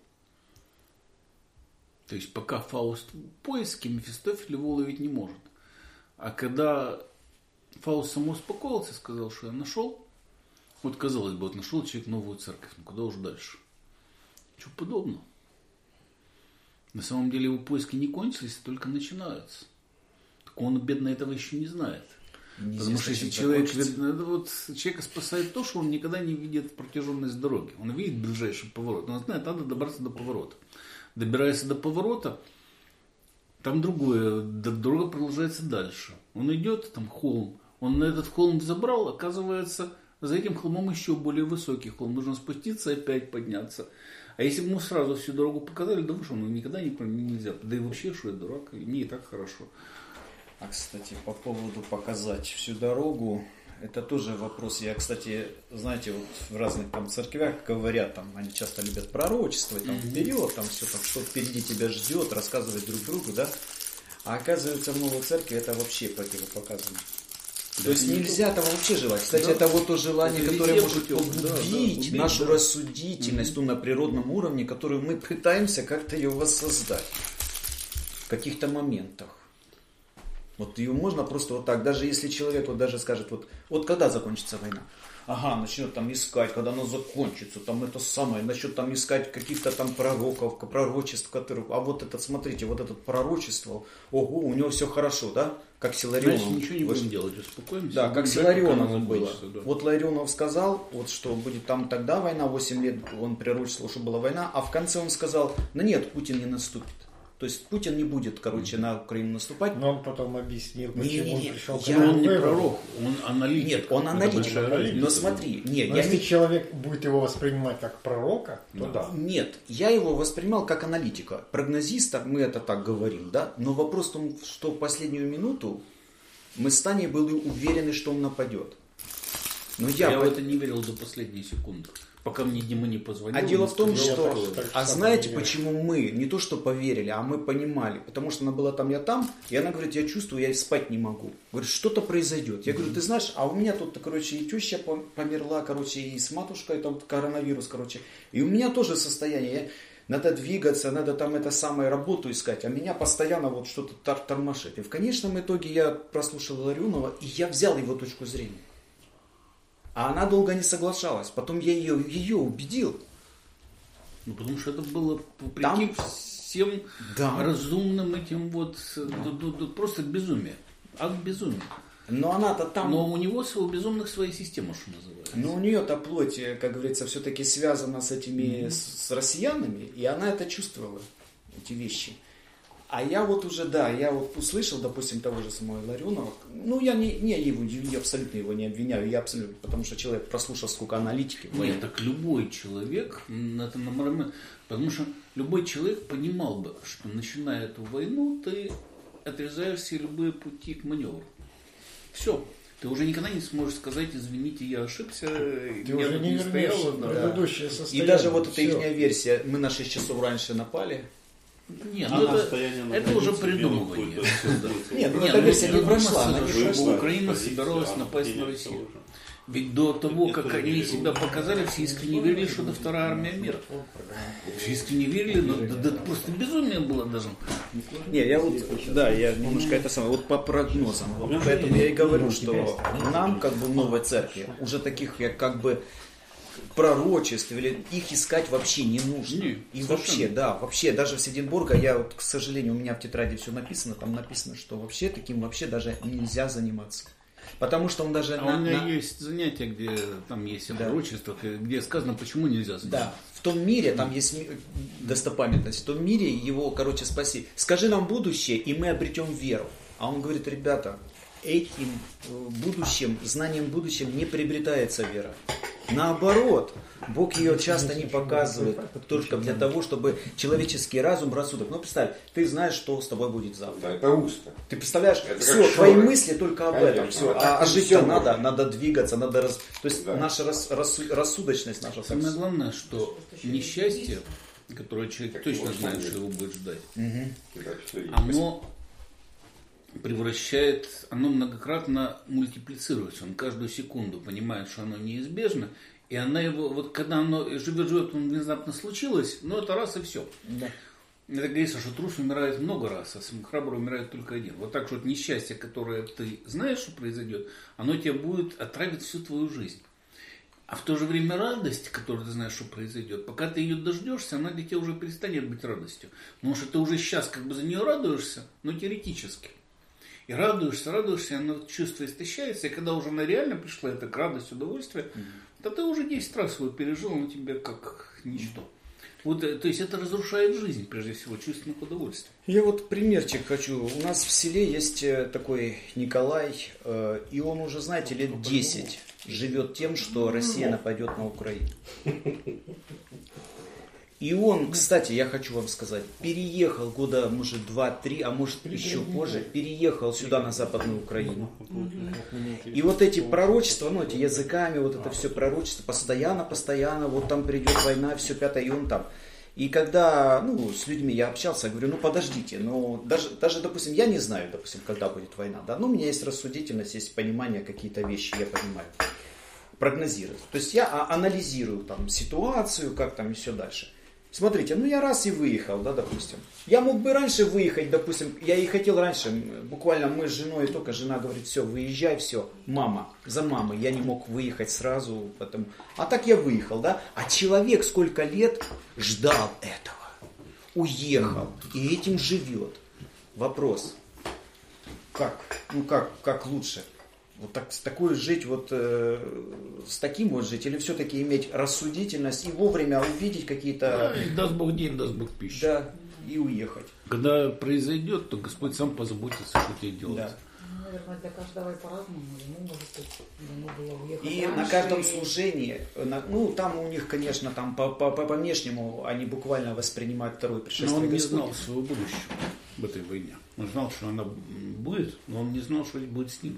То есть пока Фауст в поиске, Мефистофель его ловить не может. А когда Фауст само успокоился, сказал, что я нашел, Вот, казалось бы, вот нашел человек новую церковь, ну куда уж дальше? Чего подобного? На самом деле его поиски не кончились, а только начинаются. Так он, бедно, этого еще не знает. Не Потому что если человек, вот, человека спасает то, что он никогда не видит протяженность дороги. Он видит ближайший поворот. Он знает, надо добраться до поворота. Добираясь до поворота, там другое, дорога продолжается дальше. Он идет, там холм. Он на этот холм взобрал, оказывается, за этим холмом еще более высокий холм. Нужно спуститься и опять подняться. А если бы ему сразу всю дорогу показали, да вы что, ну никогда не, нельзя. Да и вообще, что я дурак, мне и так хорошо. А, кстати, по поводу показать всю дорогу, это тоже вопрос. Я, кстати, знаете, вот в разных там церквях говорят, там, они часто любят пророчествовать, там, вперед, там, все, там, что впереди тебя ждет, рассказывать друг другу, да. А оказывается, в новой церкви это вообще противопоказано. Да, то есть нельзя того вообще желать. Кстати, да. это вот то желание, это которое может погубить да, да, нашу да. рассудительность, mm-hmm. ту на природном уровне, которую мы пытаемся как-то ее воссоздать в каких-то моментах. Вот ее можно просто вот так, даже если человек вот даже скажет, вот, вот когда закончится война? Ага, начнет там искать, когда она закончится, там это самое, начнет там искать каких-то там пророков, пророчеств, которых, а вот этот, смотрите, вот этот пророчество, ого, у него все хорошо, да? Как с Иларионом. Значит, ничего не будем делать, успокоимся. Да, как с Иларионом было. Да. Вот Иларионов сказал, вот что будет там тогда война, восемь лет он пророчествовал, что была война, а в конце он сказал, ну нет, Путин не наступит. То есть Путин не будет, короче, на Украину наступать. Но он потом объяснил, почему не, не, не. он пришел. Я... Он не пророк, он аналитик. Нет, он аналитик. Но смотри, нет, но я если не... человек будет его воспринимать как пророка, то да. да. Нет, я его воспринимал как аналитика. Прогнозиста, мы это так говорим, да. Но вопрос в том, что в последнюю минуту мы с Таней были уверены, что он нападет. Но я, я в это не верил до последней секунды. Пока мне Дима не позвонил. А дело в том, что... А знаете, почему мы не то что поверили, а мы понимали? Потому что она была там, я там, и она говорит, я чувствую, я спать не могу. Говорит, что-то произойдет. Я говорю, ты знаешь, а у меня тут, короче, и теща померла, короче, и с матушкой, там коронавирус, короче. И у меня тоже состояние. Я... Надо двигаться, надо там это самое работу искать, а меня постоянно вот что-то тор- тормошит. И в конечном итоге я прослушал Ларионова, и я взял его точку зрения. А она долго не соглашалась. Потом я ее, ее убедил. Ну, потому что это было вопреки там... всем да. разумным этим вот... Да. Просто безумие. Акт безумия. Но она-то там... Но у него у безумных своя система, что называется. Но у нее-то плоть, как говорится, все-таки связана с этими, mm-hmm. с, с россиянами. И она это чувствовала, эти вещи. А я вот уже, да, я вот услышал, допустим, того же самого Ларионова. Ну, я не, не его, я абсолютно его не обвиняю, я абсолютно, потому что человек прослушал сколько аналитики. Нет, так любой человек, это нормально, потому что любой человек понимал бы, что начиная эту войну, ты отрезаешь все любые пути к маневру. Все. Ты уже никогда не сможешь сказать, извините, я ошибся. Ты уже не вернешься в предыдущее состояние. И даже вот эта их версия, мы на шесть часов раньше напали. Нет, ну это, это уже придумывание. Нет, ну эта версия не прошла. Она не прошла. Украина собиралась напасть на Россию. Ведь до того, как они себя показали, все искренне верили, что это вторая армия мира. Все искренне верили, но да, да, просто безумие было даже. Не, я вот, да, я немножко это самое, вот по прогнозам. Вот поэтому я и говорю, что нам, как бы в новой церкви, уже таких, как бы, пророчеств или их искать вообще не нужно. Не, и вообще, да, вообще, даже в Седенбурга, я вот, к сожалению, у меня в тетради все написано, там написано, что вообще таким вообще даже нельзя заниматься. Потому что он даже... А на, у меня на... есть занятия, где там есть да. пророчество, где сказано, почему нельзя заниматься. Да, в том мире, там есть достопамятность, в том мире его, короче, спаси. Скажи нам будущее, и мы обретем веру. А он говорит, ребята, этим будущим, знанием будущим не приобретается вера. Наоборот, Бог ее часто не показывает только для того, чтобы человеческий разум, рассудок. Ну, представь, ты знаешь, что с тобой будет завтра. Да, это узко. Ты представляешь, это все, твои мысли только об Конечно, этом. Все. А, а жить-то надо, надо двигаться, надо... Раз... То есть да. наша рас, рас, рассудочность наша... Самое главное, что несчастье, которое человек так точно знает, что его будет ждать, угу. оно... превращает, оно многократно мультиплицируется. Он каждую секунду понимает, что оно неизбежно, и она его, вот когда оно живет-живет, он внезапно случилось, но это раз и все. Да. Это говорится, что трус умирает много раз, а храбрый умирает только один. Вот так что вот несчастье, которое ты знаешь, что произойдет, оно тебя будет отравить всю твою жизнь. А в то же время радость, которую ты знаешь, что произойдет, пока ты ее дождешься, она для тебя уже перестанет быть радостью. Потому что ты уже сейчас как бы за нее радуешься, но теоретически. И радуешься, радуешься, и оно чувство истощается. И когда уже она реально пришла, это радость, удовольствие, mm-hmm. то ты уже десять раз его пережил, оно тебе как ничто. Вот, то есть это разрушает жизнь, прежде всего, чувственных удовольствий. Я вот примерчик хочу. У нас в селе есть такой Николай, и он уже, знаете, лет десять живет тем, что Россия нападет на Украину. И он, кстати, я хочу вам сказать, переехал года, может, два-три, а может, еще позже, переехал сюда, на Западную Украину. И вот эти пророчества, ну, эти языками, вот это все пророчество, постоянно, постоянно, вот там придет война, все пятое, и он там. И когда, ну, с людьми я общался, я говорю, ну, подождите, ну, даже, даже, допустим, я не знаю, допустим, когда будет война, да, но у меня есть рассудительность, есть понимание, какие-то вещи я понимаю, прогнозирую. То есть я анализирую там ситуацию, как там и все дальше. Смотрите, ну я раз и выехал, да, допустим. Я мог бы раньше выехать, допустим, я и хотел раньше, буквально мы с женой, только жена говорит, все, выезжай, все, мама, за мамой, я не мог выехать сразу, потому... а так я выехал, да, а человек сколько лет ждал этого, уехал и этим живет. Вопрос, как, ну как, как лучше? Вот так, с такой жить, вот э, с таким вот жить, или все-таки иметь рассудительность и вовремя увидеть какие-то... Да, даст Бог день, даст Бог пищу. Да, и уехать. Когда произойдет, то Господь сам позаботится, что тебе делать. Да. Ну, наверное, для каждого и по-разному. Ему, может быть, ему было уехать и раньше, на каждом и... служении, на, ну, там у них, конечно, там по, по, по внешнему они буквально воспринимают второе пришествие Господня. Но он не Господня. знал своего будущего в этой войне. Он знал, что она будет, но он не знал, что будет с ним.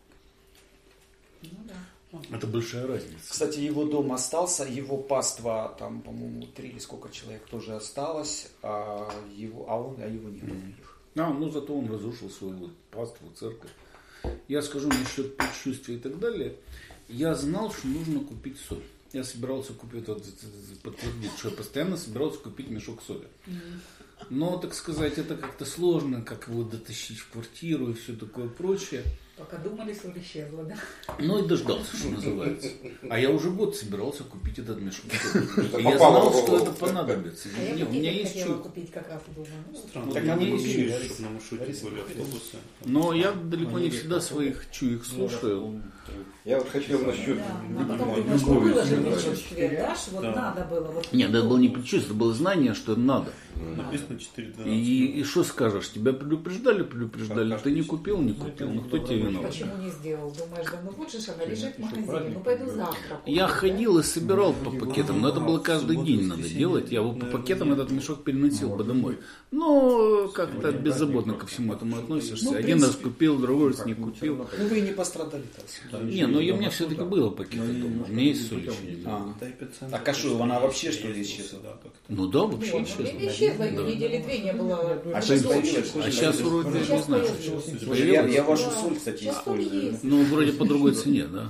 Ну, да. Это большая разница. Кстати, его дом остался, его паства, там, по-моему, три или сколько человек тоже осталось, а, его, а, он, а его нет. Mm-hmm. А, ну зато он разрушил свою паству, церковь. Я скажу насчет предчувствия и так далее. Я знал, что нужно купить соль. Я собирался купить, вот, подтвердить, что я постоянно собирался купить мешок соли. Mm-hmm. Но, так сказать, это как-то сложно, как его дотащить в квартиру и все такое прочее. Пока думали, соль исчезла, да? Ну и дождался, что называется. А я уже год собирался купить этот мешок. И я знал, что это понадобится. А я у меня есть хотела купить как раз дома. Странно, так так они мы купили, чтобы на маршруте были автобусы. Но я далеко не всегда своих чуек слушаю. Я вот хотел насчет... Да, а потом думаешь, что было же предчувствие, да, что вот Да. надо было. Вот Нет, это было не предчувствие, это было знание, что надо. Написано четыре двенадцать. И что скажешь? Тебя предупреждали, предупреждали, ты не купил, не купил. Ну кто тебе виноват? почему не сделал? Думаешь, да ну вот же она лежит в магазине, ну пойду завтра. Я ходил и собирал по пакетам, но это было каждый день надо делать. Я вот по пакетам этот мешок переносил бы домой. Но как-то беззаботно ко всему этому относишься. Ну, Один раз купил, другой раз не купил. Ну вы и не пострадали-то. Не, но у меня все-таки было пакеты дома. У меня есть соль еще. А, а кашу, она вообще что ли исчезла? Ну да, вообще Вот, ну, исчезла. исчезла, недели две не было. А сейчас появилась? А сейчас вроде не Сейчас знаю, появилась. что Я, появилось. я вашу Да. соль, кстати, Сейчас соль использую. есть. Ну, вроде по другой цене, да.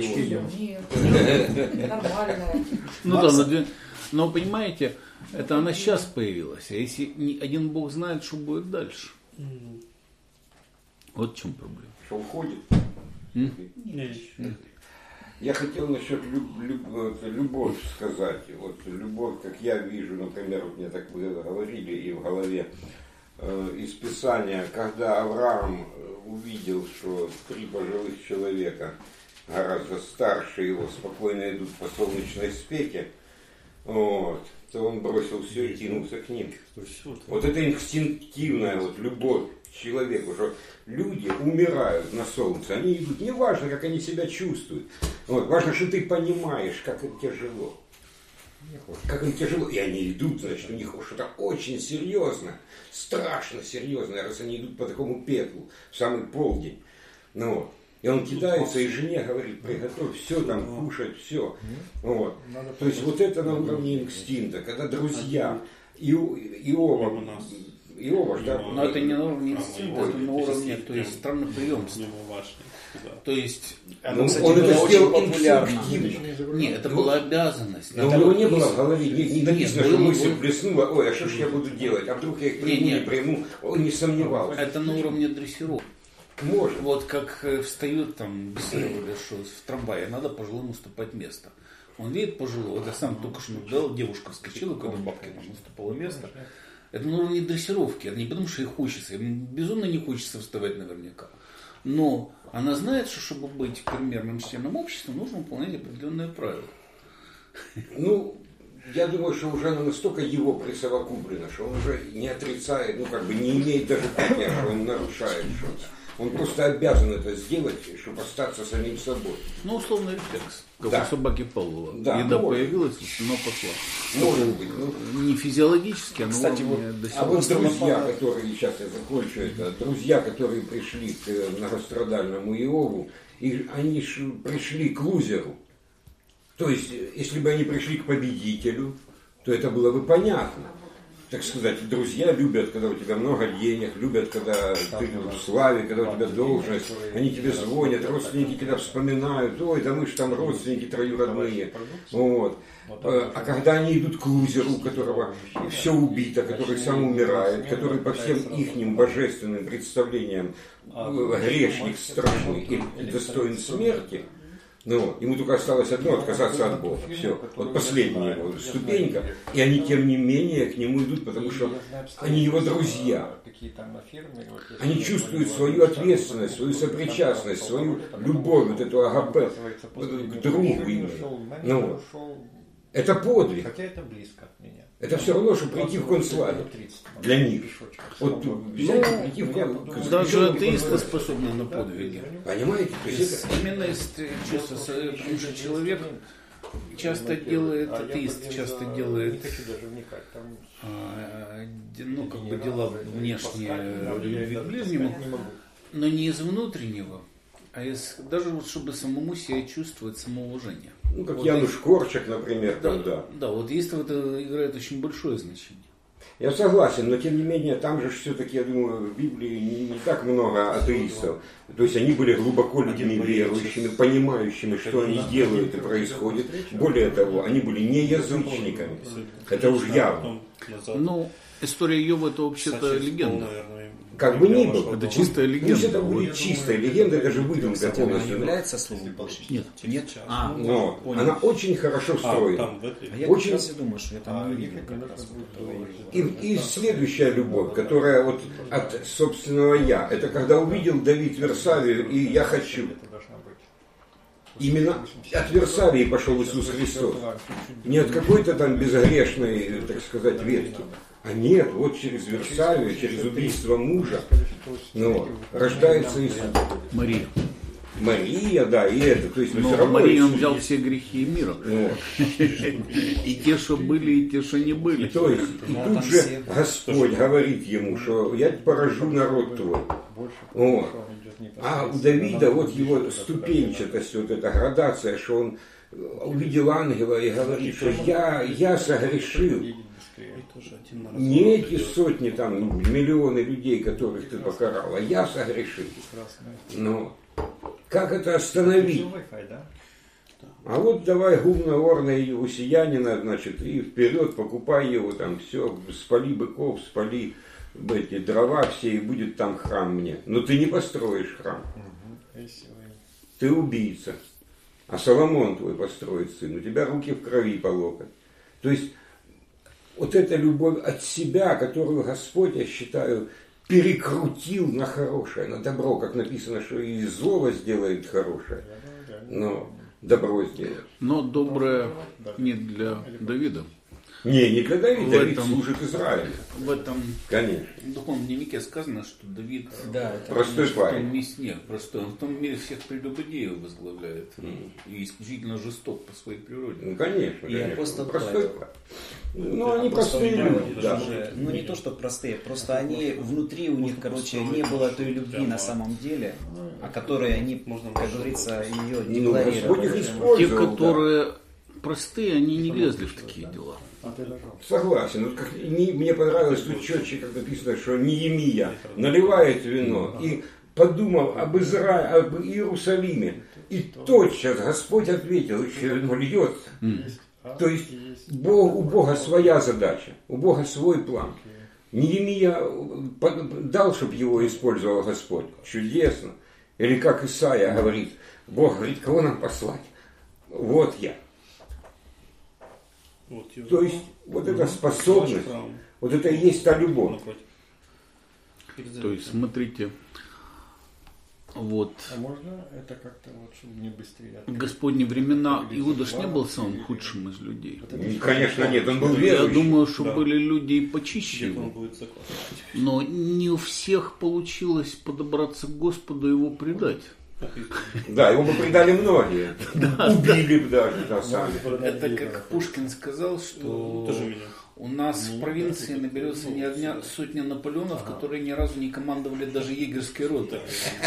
Нет, нормальная. Ну да, но, две- но понимаете, это она сейчас появилась. А если не один Бог знает, что будет дальше. Вот в чем проблема. Что уходит? М? Я хотел насчет люб- люб- вот, любовь сказать. Вот любовь, как я вижу, например, вот мне так вы говорили и в голове э, из Писания, когда Авраам увидел, что три пожилых человека, гораздо старше его, спокойно идут по солнечной спеке, вот, то он бросил все и кинулся к ним. Вот это инстинктивная вот любовь к человеку, что люди умирают на солнце, они идут, не важно, как они себя чувствуют, вот, важно, что ты понимаешь, как им тяжело. Как им тяжело, и они идут, значит, у них что-то очень серьезное, страшно серьезное, раз они идут по такому пеклу в самый полдень. Ну, вот. И он кидается и жене говорит, приготовь все там, кушать, все. Вот. То есть вот это на уровне инстинкта, когда друзья, Ио, Иова, Иова, да? Но это не на уровне инстинкта, это на уровне, то есть странноприемства. То есть, Оно, ну, кстати, он было это очень сделал популярно. инстинктивно. нет, это была обязанность. Но у Это него вот не было есть- в голове, не, не написано, Нет, что было- мысль блеснула, ой, а что ж я буду делать, а вдруг я их приму, Не, не, не. приму, он не сомневался. Это на уровне дрессировки. Может. Вот как э, встают там, беседовали, что в трамвае надо пожилому уступать место. Он видит пожилого, это сам только что наблюдал, девушка вскочила, когда бабке там уступала место. Это на уровне дрессировки, это не потому, что ей хочется, им безумно не хочется вставать наверняка. Но она знает, что чтобы быть примерным членом общества, нужно выполнять определенные правила. Ну, я думаю, что уже оно настолько его присовокуплено, что он уже не отрицает, ну как бы не имеет даже понятия, что он нарушает что-то. Он просто обязан это сделать, чтобы остаться самим собой. Ну, условный рефлекс, как Да. у собаки Павлова. Да, Еда может. появилась, но пошла. Может быть. Ну, Не физиологически, а на Кстати, уровне вот- до а сих вот пор. друзья, которые, сейчас я закончу это, друзья, которые пришли к э, многострадальному Иову, и они ж пришли к лузеру. То есть, э, если бы они пришли к победителю, то это было бы понятно. Так сказать, друзья любят, когда у тебя много денег, любят, когда ты в славе, когда у тебя должность, они тебе звонят, родственники тебя вспоминают, ой, да мы же там родственники троюродные. Вот. А когда они идут к лузеру, у которого все убито, который сам умирает, который по всем ихним божественным представлениям грешник страшный и достоин смерти, ну, ему только осталось одно — отказаться от Бога. Все. Вот последняя его ступенька. И они, тем не менее, к нему идут, потому что они его друзья. Они чувствуют свою ответственность, свою сопричастность, свою любовь, вот эту агапе к другу именно. Ну, это подвиг. Хотя это близко от меня. Это все равно, что прийти в концлагерь для них. Вот взять и прийти в концлагерь. Даже атеисты способны на подвиги. Понимаете? То есть это... Именно из чувства, потому что человек часто делает, атеист часто делает, Не хочу даже вникать. Там а, де- ну, как бы дела внешние любви к ближнему, не могу. но не из внутреннего, а из, даже вот чтобы самому себя чувствовать самоуважение. Ну, как Вот Януш есть- Корчак, например, Да, тогда. да, вот есть в это играет очень большое значение. Я согласен, но тем не менее, там же все-таки, я думаю, в Библии не, не так много атеистов. То есть они были глубоко людьми верующими, понимающими, что они делают и происходит. Более того, они были не язычниками. Это уж явно. Ну, история Йова — это вообще-то легенда. Как бы ни было. Это чистая Пусть легенда. это будет чистая легенда, это же выдумка Кстати, она полностью. является словом Божьим? Нет. Нет? А, Но понял. она очень хорошо А, встроена. там в этой. А я очень- как раз и думаю, что я там не увидел как раз вот этого его. И, и следующая любовь, которая вот от собственного «я», это когда увидел Давид Версавию, и я хочу. Это должна быть. Именно от Версавии пошел Иисус Христос. Не от какой-то там безгрешной, так сказать, ветки. А нет, вот через Версавию, через убийство мужа, ну, вот, рождается Иисус. Мария. Мария, да, и это. То есть, ну, все Но равно Мария, он Иисус взял есть. все грехи мира. Ну, И те, что были, и те, что не были. то есть, и Ну, тут там же все- Господь говорит ему, что я поражу народ твой. Вот. А у Давида вот его ступенчатость, вот эта градация, что он увидел ангела и говорит, что я, я согрешил. Не эти сотни, там, миллионы людей, которых ты покарал, а я согрешил. Но как это остановить? А вот давай гумно, орна и усиянина, значит, и вперед, покупай его, там, все, спали быков, спали эти дрова все, и будет там храм мне. Но ты не построишь храм. Ты убийца. А Соломон твой построит сын, у тебя руки в крови по локоть. То есть, вот эта любовь от себя, которую Господь, я считаю, перекрутил на хорошее, на добро, как написано, что и злого сделает хорошее, но добро сделает. Но доброе не для Давида. Не, не для Давида, В Давид этом- служит Израилю, В этом конечно. духовном дневнике сказано, что Давид Да, это Простой в том парень. месте, нет, простой, он в том мире всех прелюбодеев возглавляет. И исключительно жесток по своей природе. Ну, конечно, И конечно. апостол Простой Павел. парень. Ну, они Просто простые Павел люди, да. уже, ну не то, что простые, просто они внутри у них, короче, не было той любви на самом деле, о которой они, как говорится, ее Ну, Господь их декларировали. использовал. Те, да. которые простые, они не лезли в такие дела. Согласен. Вот как, не- мне понравилось тут четче, как написано, что Неемия наливает вино и подумал об Израиле, об Иерусалиме. И тотчас Господь ответил, еще вино льется. То есть Бог, у Бога своя задача, у Бога свой план. Неемия дал, чтобы его использовал Господь. Чудесно. Или как Исаия говорит, Бог говорит, кого нам послать? Вот я. Вот, я... То есть вот эта способность, вот это и есть та любовь. То есть, смотрите, вот. А можно это как-то вот, чтобы не быстрее? В Господни времена Иуда ж не был самым худшим из людей. Конечно, нет, он был Я верующий. думаю, что Да. были люди и почище Где он его. будет закладывать. Но не у всех получилось подобраться к Господу и его предать. Да, его бы предали многие. Убили бы даже, да, сами. Это как Пушкин сказал, что Тоже меня. у нас в провинции наберется не одна сотня Наполеонов, которые ни разу не командовали даже егерской ротой.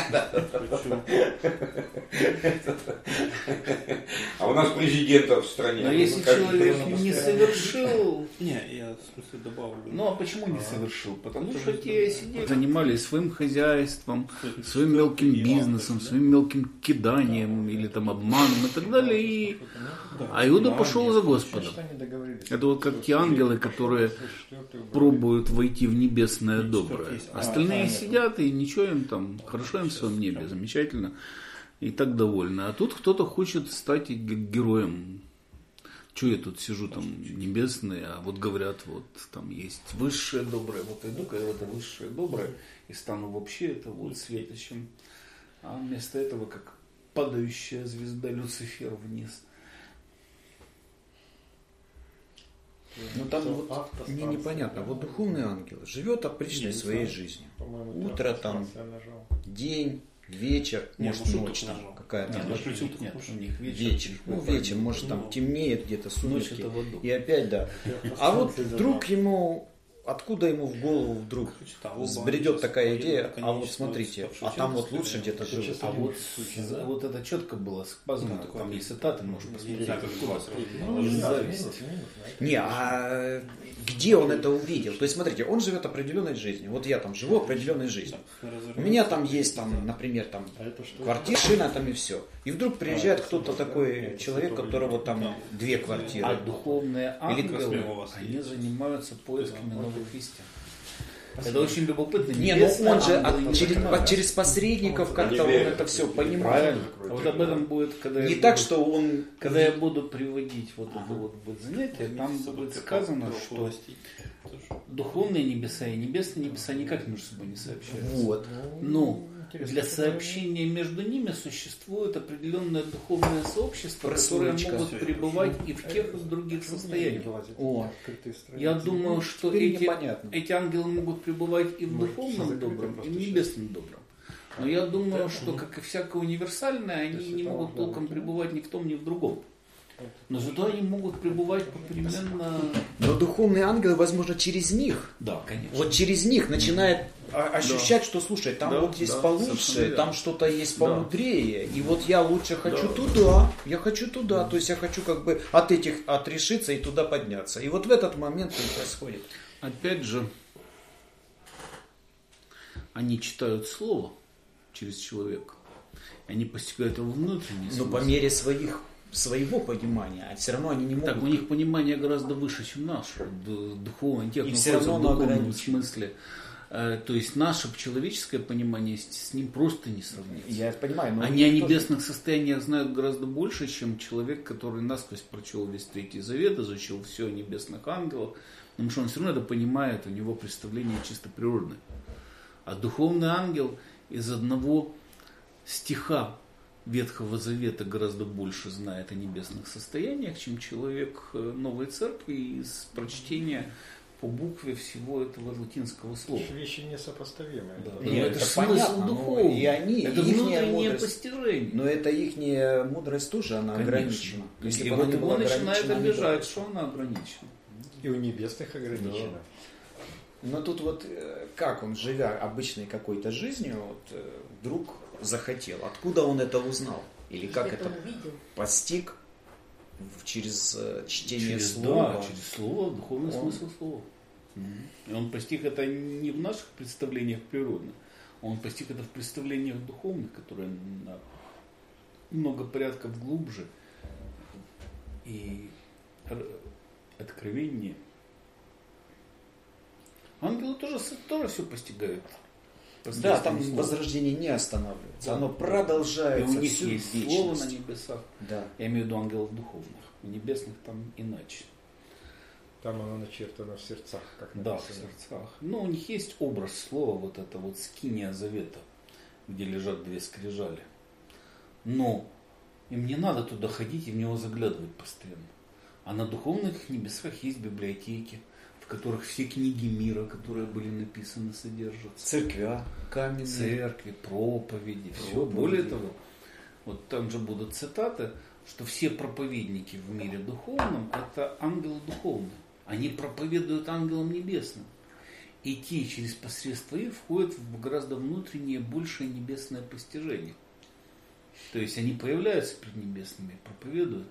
А у нас президентов в стране. Но если Как- человек не совершил... Не, я в смысле добавлю. Ну а почему не совершил? Потому что те сидели, занимались своим хозяйством, своим мелким бизнесом, своим мелким киданием или там обманом и так далее. И... А Иуда пошел за Господом. Что они договорились? Это вот как те ангелы, которые пробуют войти в небесное доброе. Остальные сидят и ничего им там, хорошо им в своем небе, замечательно. И так довольны. А тут кто-то хочет стать и г- героем. Че я тут сижу там небесный, а вот говорят, вот там есть высшее доброе, вот иду-ка я в это высшее доброе и стану вообще это вот светочем. А вместо этого как падающая звезда Люцифер вниз. Ну там вот мне непонятно. Вот духовный ангел живет обычной своей жизнью. Утро там, день, вечер, Не, может ну, ночь шутку там нажал. какая-то. Нет, ночь. включил, нет, у них вечер. Вечер. Ну, вечер, может там Ну, темнеет где-то, Ночь сумерки. это в аду. И опять, да. А вот вдруг ему, откуда ему в голову вдруг сбредет такая идея, а вот смотрите, а там вот лучше где-то живут. А вот, вот это четко было сказано, Да, там есть цитаты, можешь посмотреть. Да, как откуда. класс. Ну, зависть. Не, а где он это увидел? То есть, смотрите, он живет определенной жизнью. Вот я там живу определенной жизнью. У меня там есть, там, например, там квартира, шина там и все. И вдруг приезжает кто-то такой человек, у которого там две А квартиры. духовные Или ангелы, как у вас они есть. занимаются поисками новых истин. Это очень любопытно. Не, ну Небесные он же ангелы от- не через, занимаются. через посредников как-то он верят. это все понимает. Правильно. А вот об этом будет, когда Не я так, буду- что он... Когда я буду приводить вот это вот будет занятие, там будет сказано, что духовные небеса и небесные небеса никак между собой не сообщаются. Вот. Но для сообщения между ними существует определенное духовное сообщество, которое Прослойка. могут пребывать и в тех, и в других состояниях. О, Я думаю, что Теперь эти, непонятно. эти ангелы могут пребывать и в духовном добром, и в небесном добром. Но я думаю, что, как и всякое универсальное, они не могут толком пребывать ни в том, ни в другом. Но зато они могут пребывать попеременно... Но духовные ангелы, возможно, через них. Да, конечно. Вот через них начинает а- ощущать, что, слушай, там Да, вот есть да, получше, совершенно верно. там что-то есть Да. помудрее, и вот я лучше хочу Да. туда, я хочу туда, то есть я хочу как бы от этих отрешиться и туда подняться. И вот в этот момент это происходит. Опять же, они читают слово через человека. Они постигают его внутренний Но смысл. по мере своих, своего понимания, а все равно они не могут. Так, у них понимание гораздо выше, чем наше. Ду- Духовное, тех, И кто все находится равно в оно духовном ограничено. смысле. Э, То есть наше человеческое понимание с с ним просто не сравнится. Я понимаю, но Они о тоже- небесных состояниях знают гораздо больше, чем человек, который насквозь прочел весь Третий Завет, изучил все о небесных ангелах. Потому что он все равно это понимает, у него представление чисто природное. А духовный ангел из одного стиха Ветхого Завета гораздо больше знает о небесных состояниях, чем человек э, Новой Церкви из прочтения по букве всего этого латинского слова. Вещи несопоставимые. Да. Нет, Ну, это это смысл понятно, но духовный. и они, это и ихняя внутреннее мудрость. постижение. Но это их мудрость тоже, она Конечно. ограничена. Если И бы вот она не его была начинает ограничена, они бы- обижать, что она ограничена. И у небесных ограничено. Но тут вот э, как он, живя обычной какой-то жизнью, вот, э, вдруг захотел. Откуда он это узнал? Или как Где-то это увидел. постиг в- через э, чтение Через, слова? да, через слово, духовный Он- смысл слова. И он постиг это не в наших представлениях природных, он постиг это в представлениях духовных, которые на много порядков глубже и р- откровеннее. Ангелы тоже, тоже все постигают. Да, там слова. возрождение не останавливается, Да. оно продолжается И у них всю есть вечность. слово на небесах. Да. Я имею в виду ангелов духовных. У небесных там иначе. Там оно начертано в сердцах, как Да, в написано. сердцах. Но у них есть образ слова, вот это вот скиния завета, где лежат две скрижали. Но им не надо туда ходить и в него заглядывать постоянно. А на духовных небесах есть библиотеки, в которых все книги мира, которые были написаны, содержатся. Церквя, каменные. Церкви, проповеди, все. Проповеди. Более того, вот там же будут цитаты, что все проповедники в мире духовном – это ангелы духовные. Они проповедуют ангелам небесным. И те через посредство их входят в гораздо внутреннее, большее небесное постижение. То есть они появляются перед небесными, проповедуют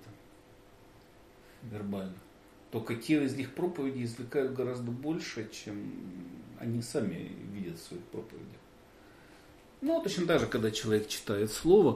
вербально. Только те из них проповеди извлекают гораздо больше, чем они сами видят в своих проповедях. Ну, точно так же, когда человек читает слово,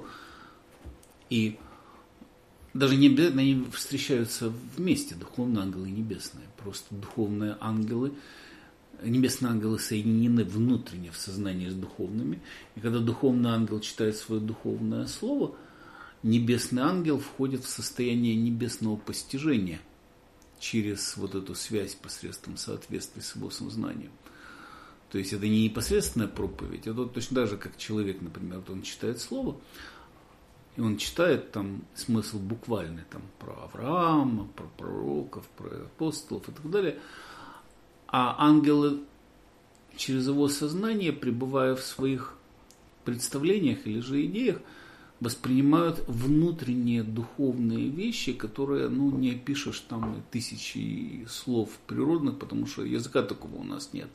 и даже не обязательно они встречаются вместе, духовные ангелы и небесные. Просто духовные ангелы, небесные ангелы соединены внутренне в сознании с духовными. И когда духовный ангел читает свое духовное слово, небесный ангел входит в состояние небесного постижения через вот эту связь посредством соответствия с его сознанием. То есть это не непосредственная проповедь, это вот точно так же, как человек, например, вот он читает слово, и он читает там смысл буквальный там, про Авраама, про пророков, про апостолов и так далее. А ангелы через его сознание, пребывая в своих представлениях или же идеях, воспринимают внутренние духовные вещи, которые ну, не опишешь там тысячи слов природных, потому что языка такого у нас нет.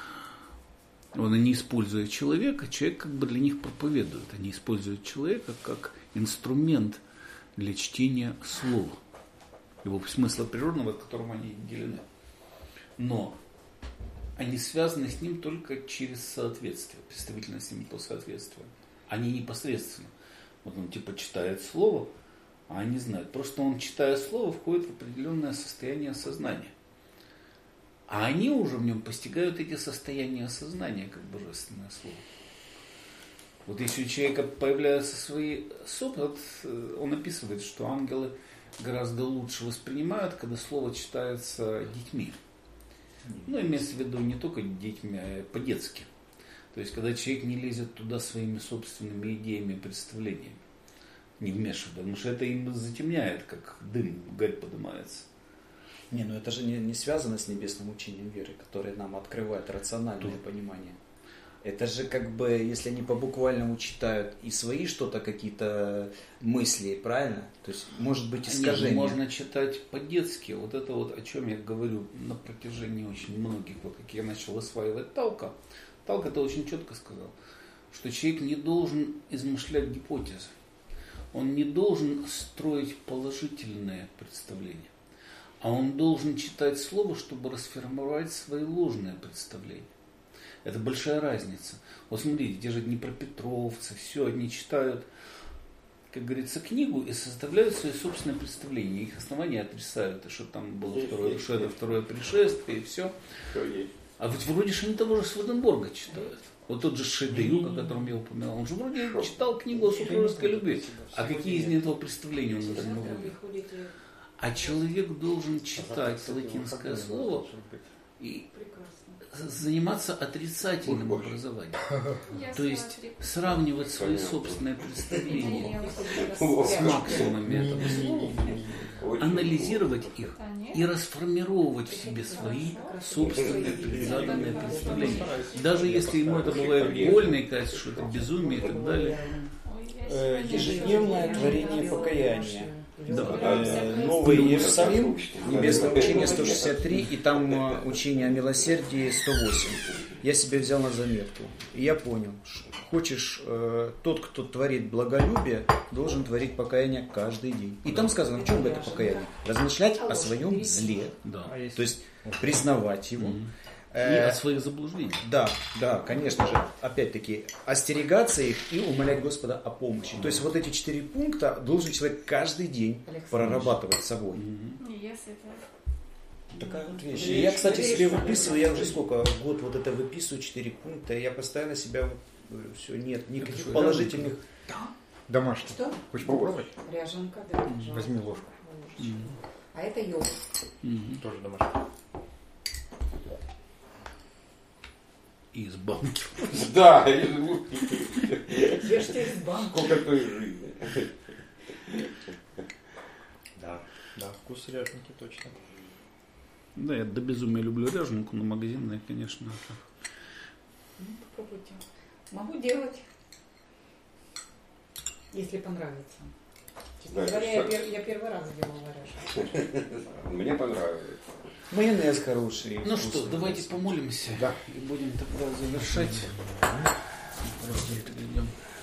Они не используют человека, человек как бы для них проповедует. Они используют человека как инструмент для чтения слова, его смысла природного, от которого они отделены. Но они связаны с ним только через соответствие, представительность им по соответствию. Они непосредственно. Вот он типа читает слово, а они знают. Просто он, читая слово, входит в определенное состояние сознания. А они уже в нем постигают эти состояния сознания, как божественное слово. Вот если у человека появляются свои сопы, он описывает, что ангелы гораздо лучше воспринимают, когда слово читается детьми. Ну, имеется в виду не только детьми, а по-детски. То есть, когда человек не лезет туда своими собственными идеями и представлениями, не вмешивает, потому что это им затемняет, как дым, гарь поднимается. Не, ну это же не, не связано с небесным учением веры, которое нам открывает рациональное Тут. понимание. Это же как бы, если они по-буквальному читают и свои что-то, какие-то мысли, правильно? То есть, может быть, искажение. Нет, можно читать по-детски. Вот это вот, о чем я говорю на протяжении очень многих, вот как я начал осваивать Талка. Талка это очень четко сказал, что человек не должен измышлять гипотезы. Он не должен строить положительные представления. А он должен читать слово, чтобы расформировать свои ложные представления. Это большая разница. Вот смотрите, те же днепропетровцы, все, они читают, как говорится, книгу и составляют свои собственные представления. Их основания отрицают, и что там было второе, что это второе пришествие, и все. А ведь вроде же они того же Сведенборга читают. Вот тот же Шейдеюк, о котором я упоминал, он же вроде читал книгу о супружеской любви. А какие из него представления он из него вывел? А человек должен читать латинское слово и заниматься отрицательным образованием. То есть сравнивать свои собственные представления с максимумами этого слова, анализировать их и расформировать в себе свои собственные предзаданные представления. Даже если ему это бывает больно и кажется, что это безумие и так далее. Ежедневное творение покаяния. Да. Э, Новый Иерусалим, небесное учение сто шестьдесят три, и там э, учение о милосердии сто восемь. Я себе взял на заметку, и я понял, хочешь, э, тот, кто творит благолюбие, должен творить покаяние каждый день. И там сказано, в чем это покаяние? Размышлять о своем зле, Да. то есть признавать его. И от своих заблуждений. Да, да, конечно же. Опять-таки, остерегаться их и умолять Господа о помощи. То есть вот эти четыре пункта должен человек каждый день прорабатывать собой. Такая вот вещь. И я, кстати, себе выписываю, я уже сколько, год вот это выписываю, четыре пункта, и я постоянно себя вот говорю, все, нет, никаких что, положительных. Домашний. Что? Хочешь попробовать? Ряженка, да. пожалуйста. Возьми ложку. Мгм. А это йогурт. Мгм. Тоже домашний. И из банки. Да, Ешьте из банка. сколько той жизни. Да, да, вкус ряженки точно. Да, я до безумия люблю ряженку, но магазинная, конечно, это... Ну, попробуйте. Могу делать, если понравится. Честно Да, говоря, я, что- пер- я первый раз делала ряженку. Мне понравилось. Майонез хороший. Ну вкусный. что, давайте помолимся Да. и будем тогда завершать. Раздел перейдем.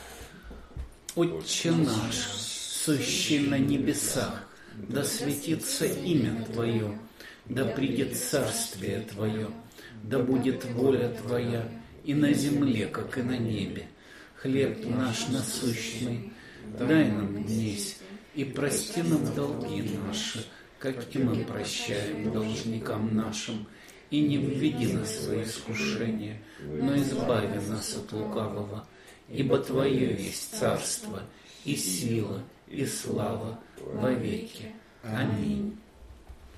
Отче наш, сущий на небесах, да светится имя Твое, да придет царствие Твое, да будет воля Твоя и на земле, как и на небе. Хлеб наш насущный дай нам днесь, и прости нам долги наши, как и мы прощаем должникам нашим. И не введи нас в свои искушения, но избави нас от лукавого. Ибо Твое есть царство, и сила, и слава во веки. Аминь.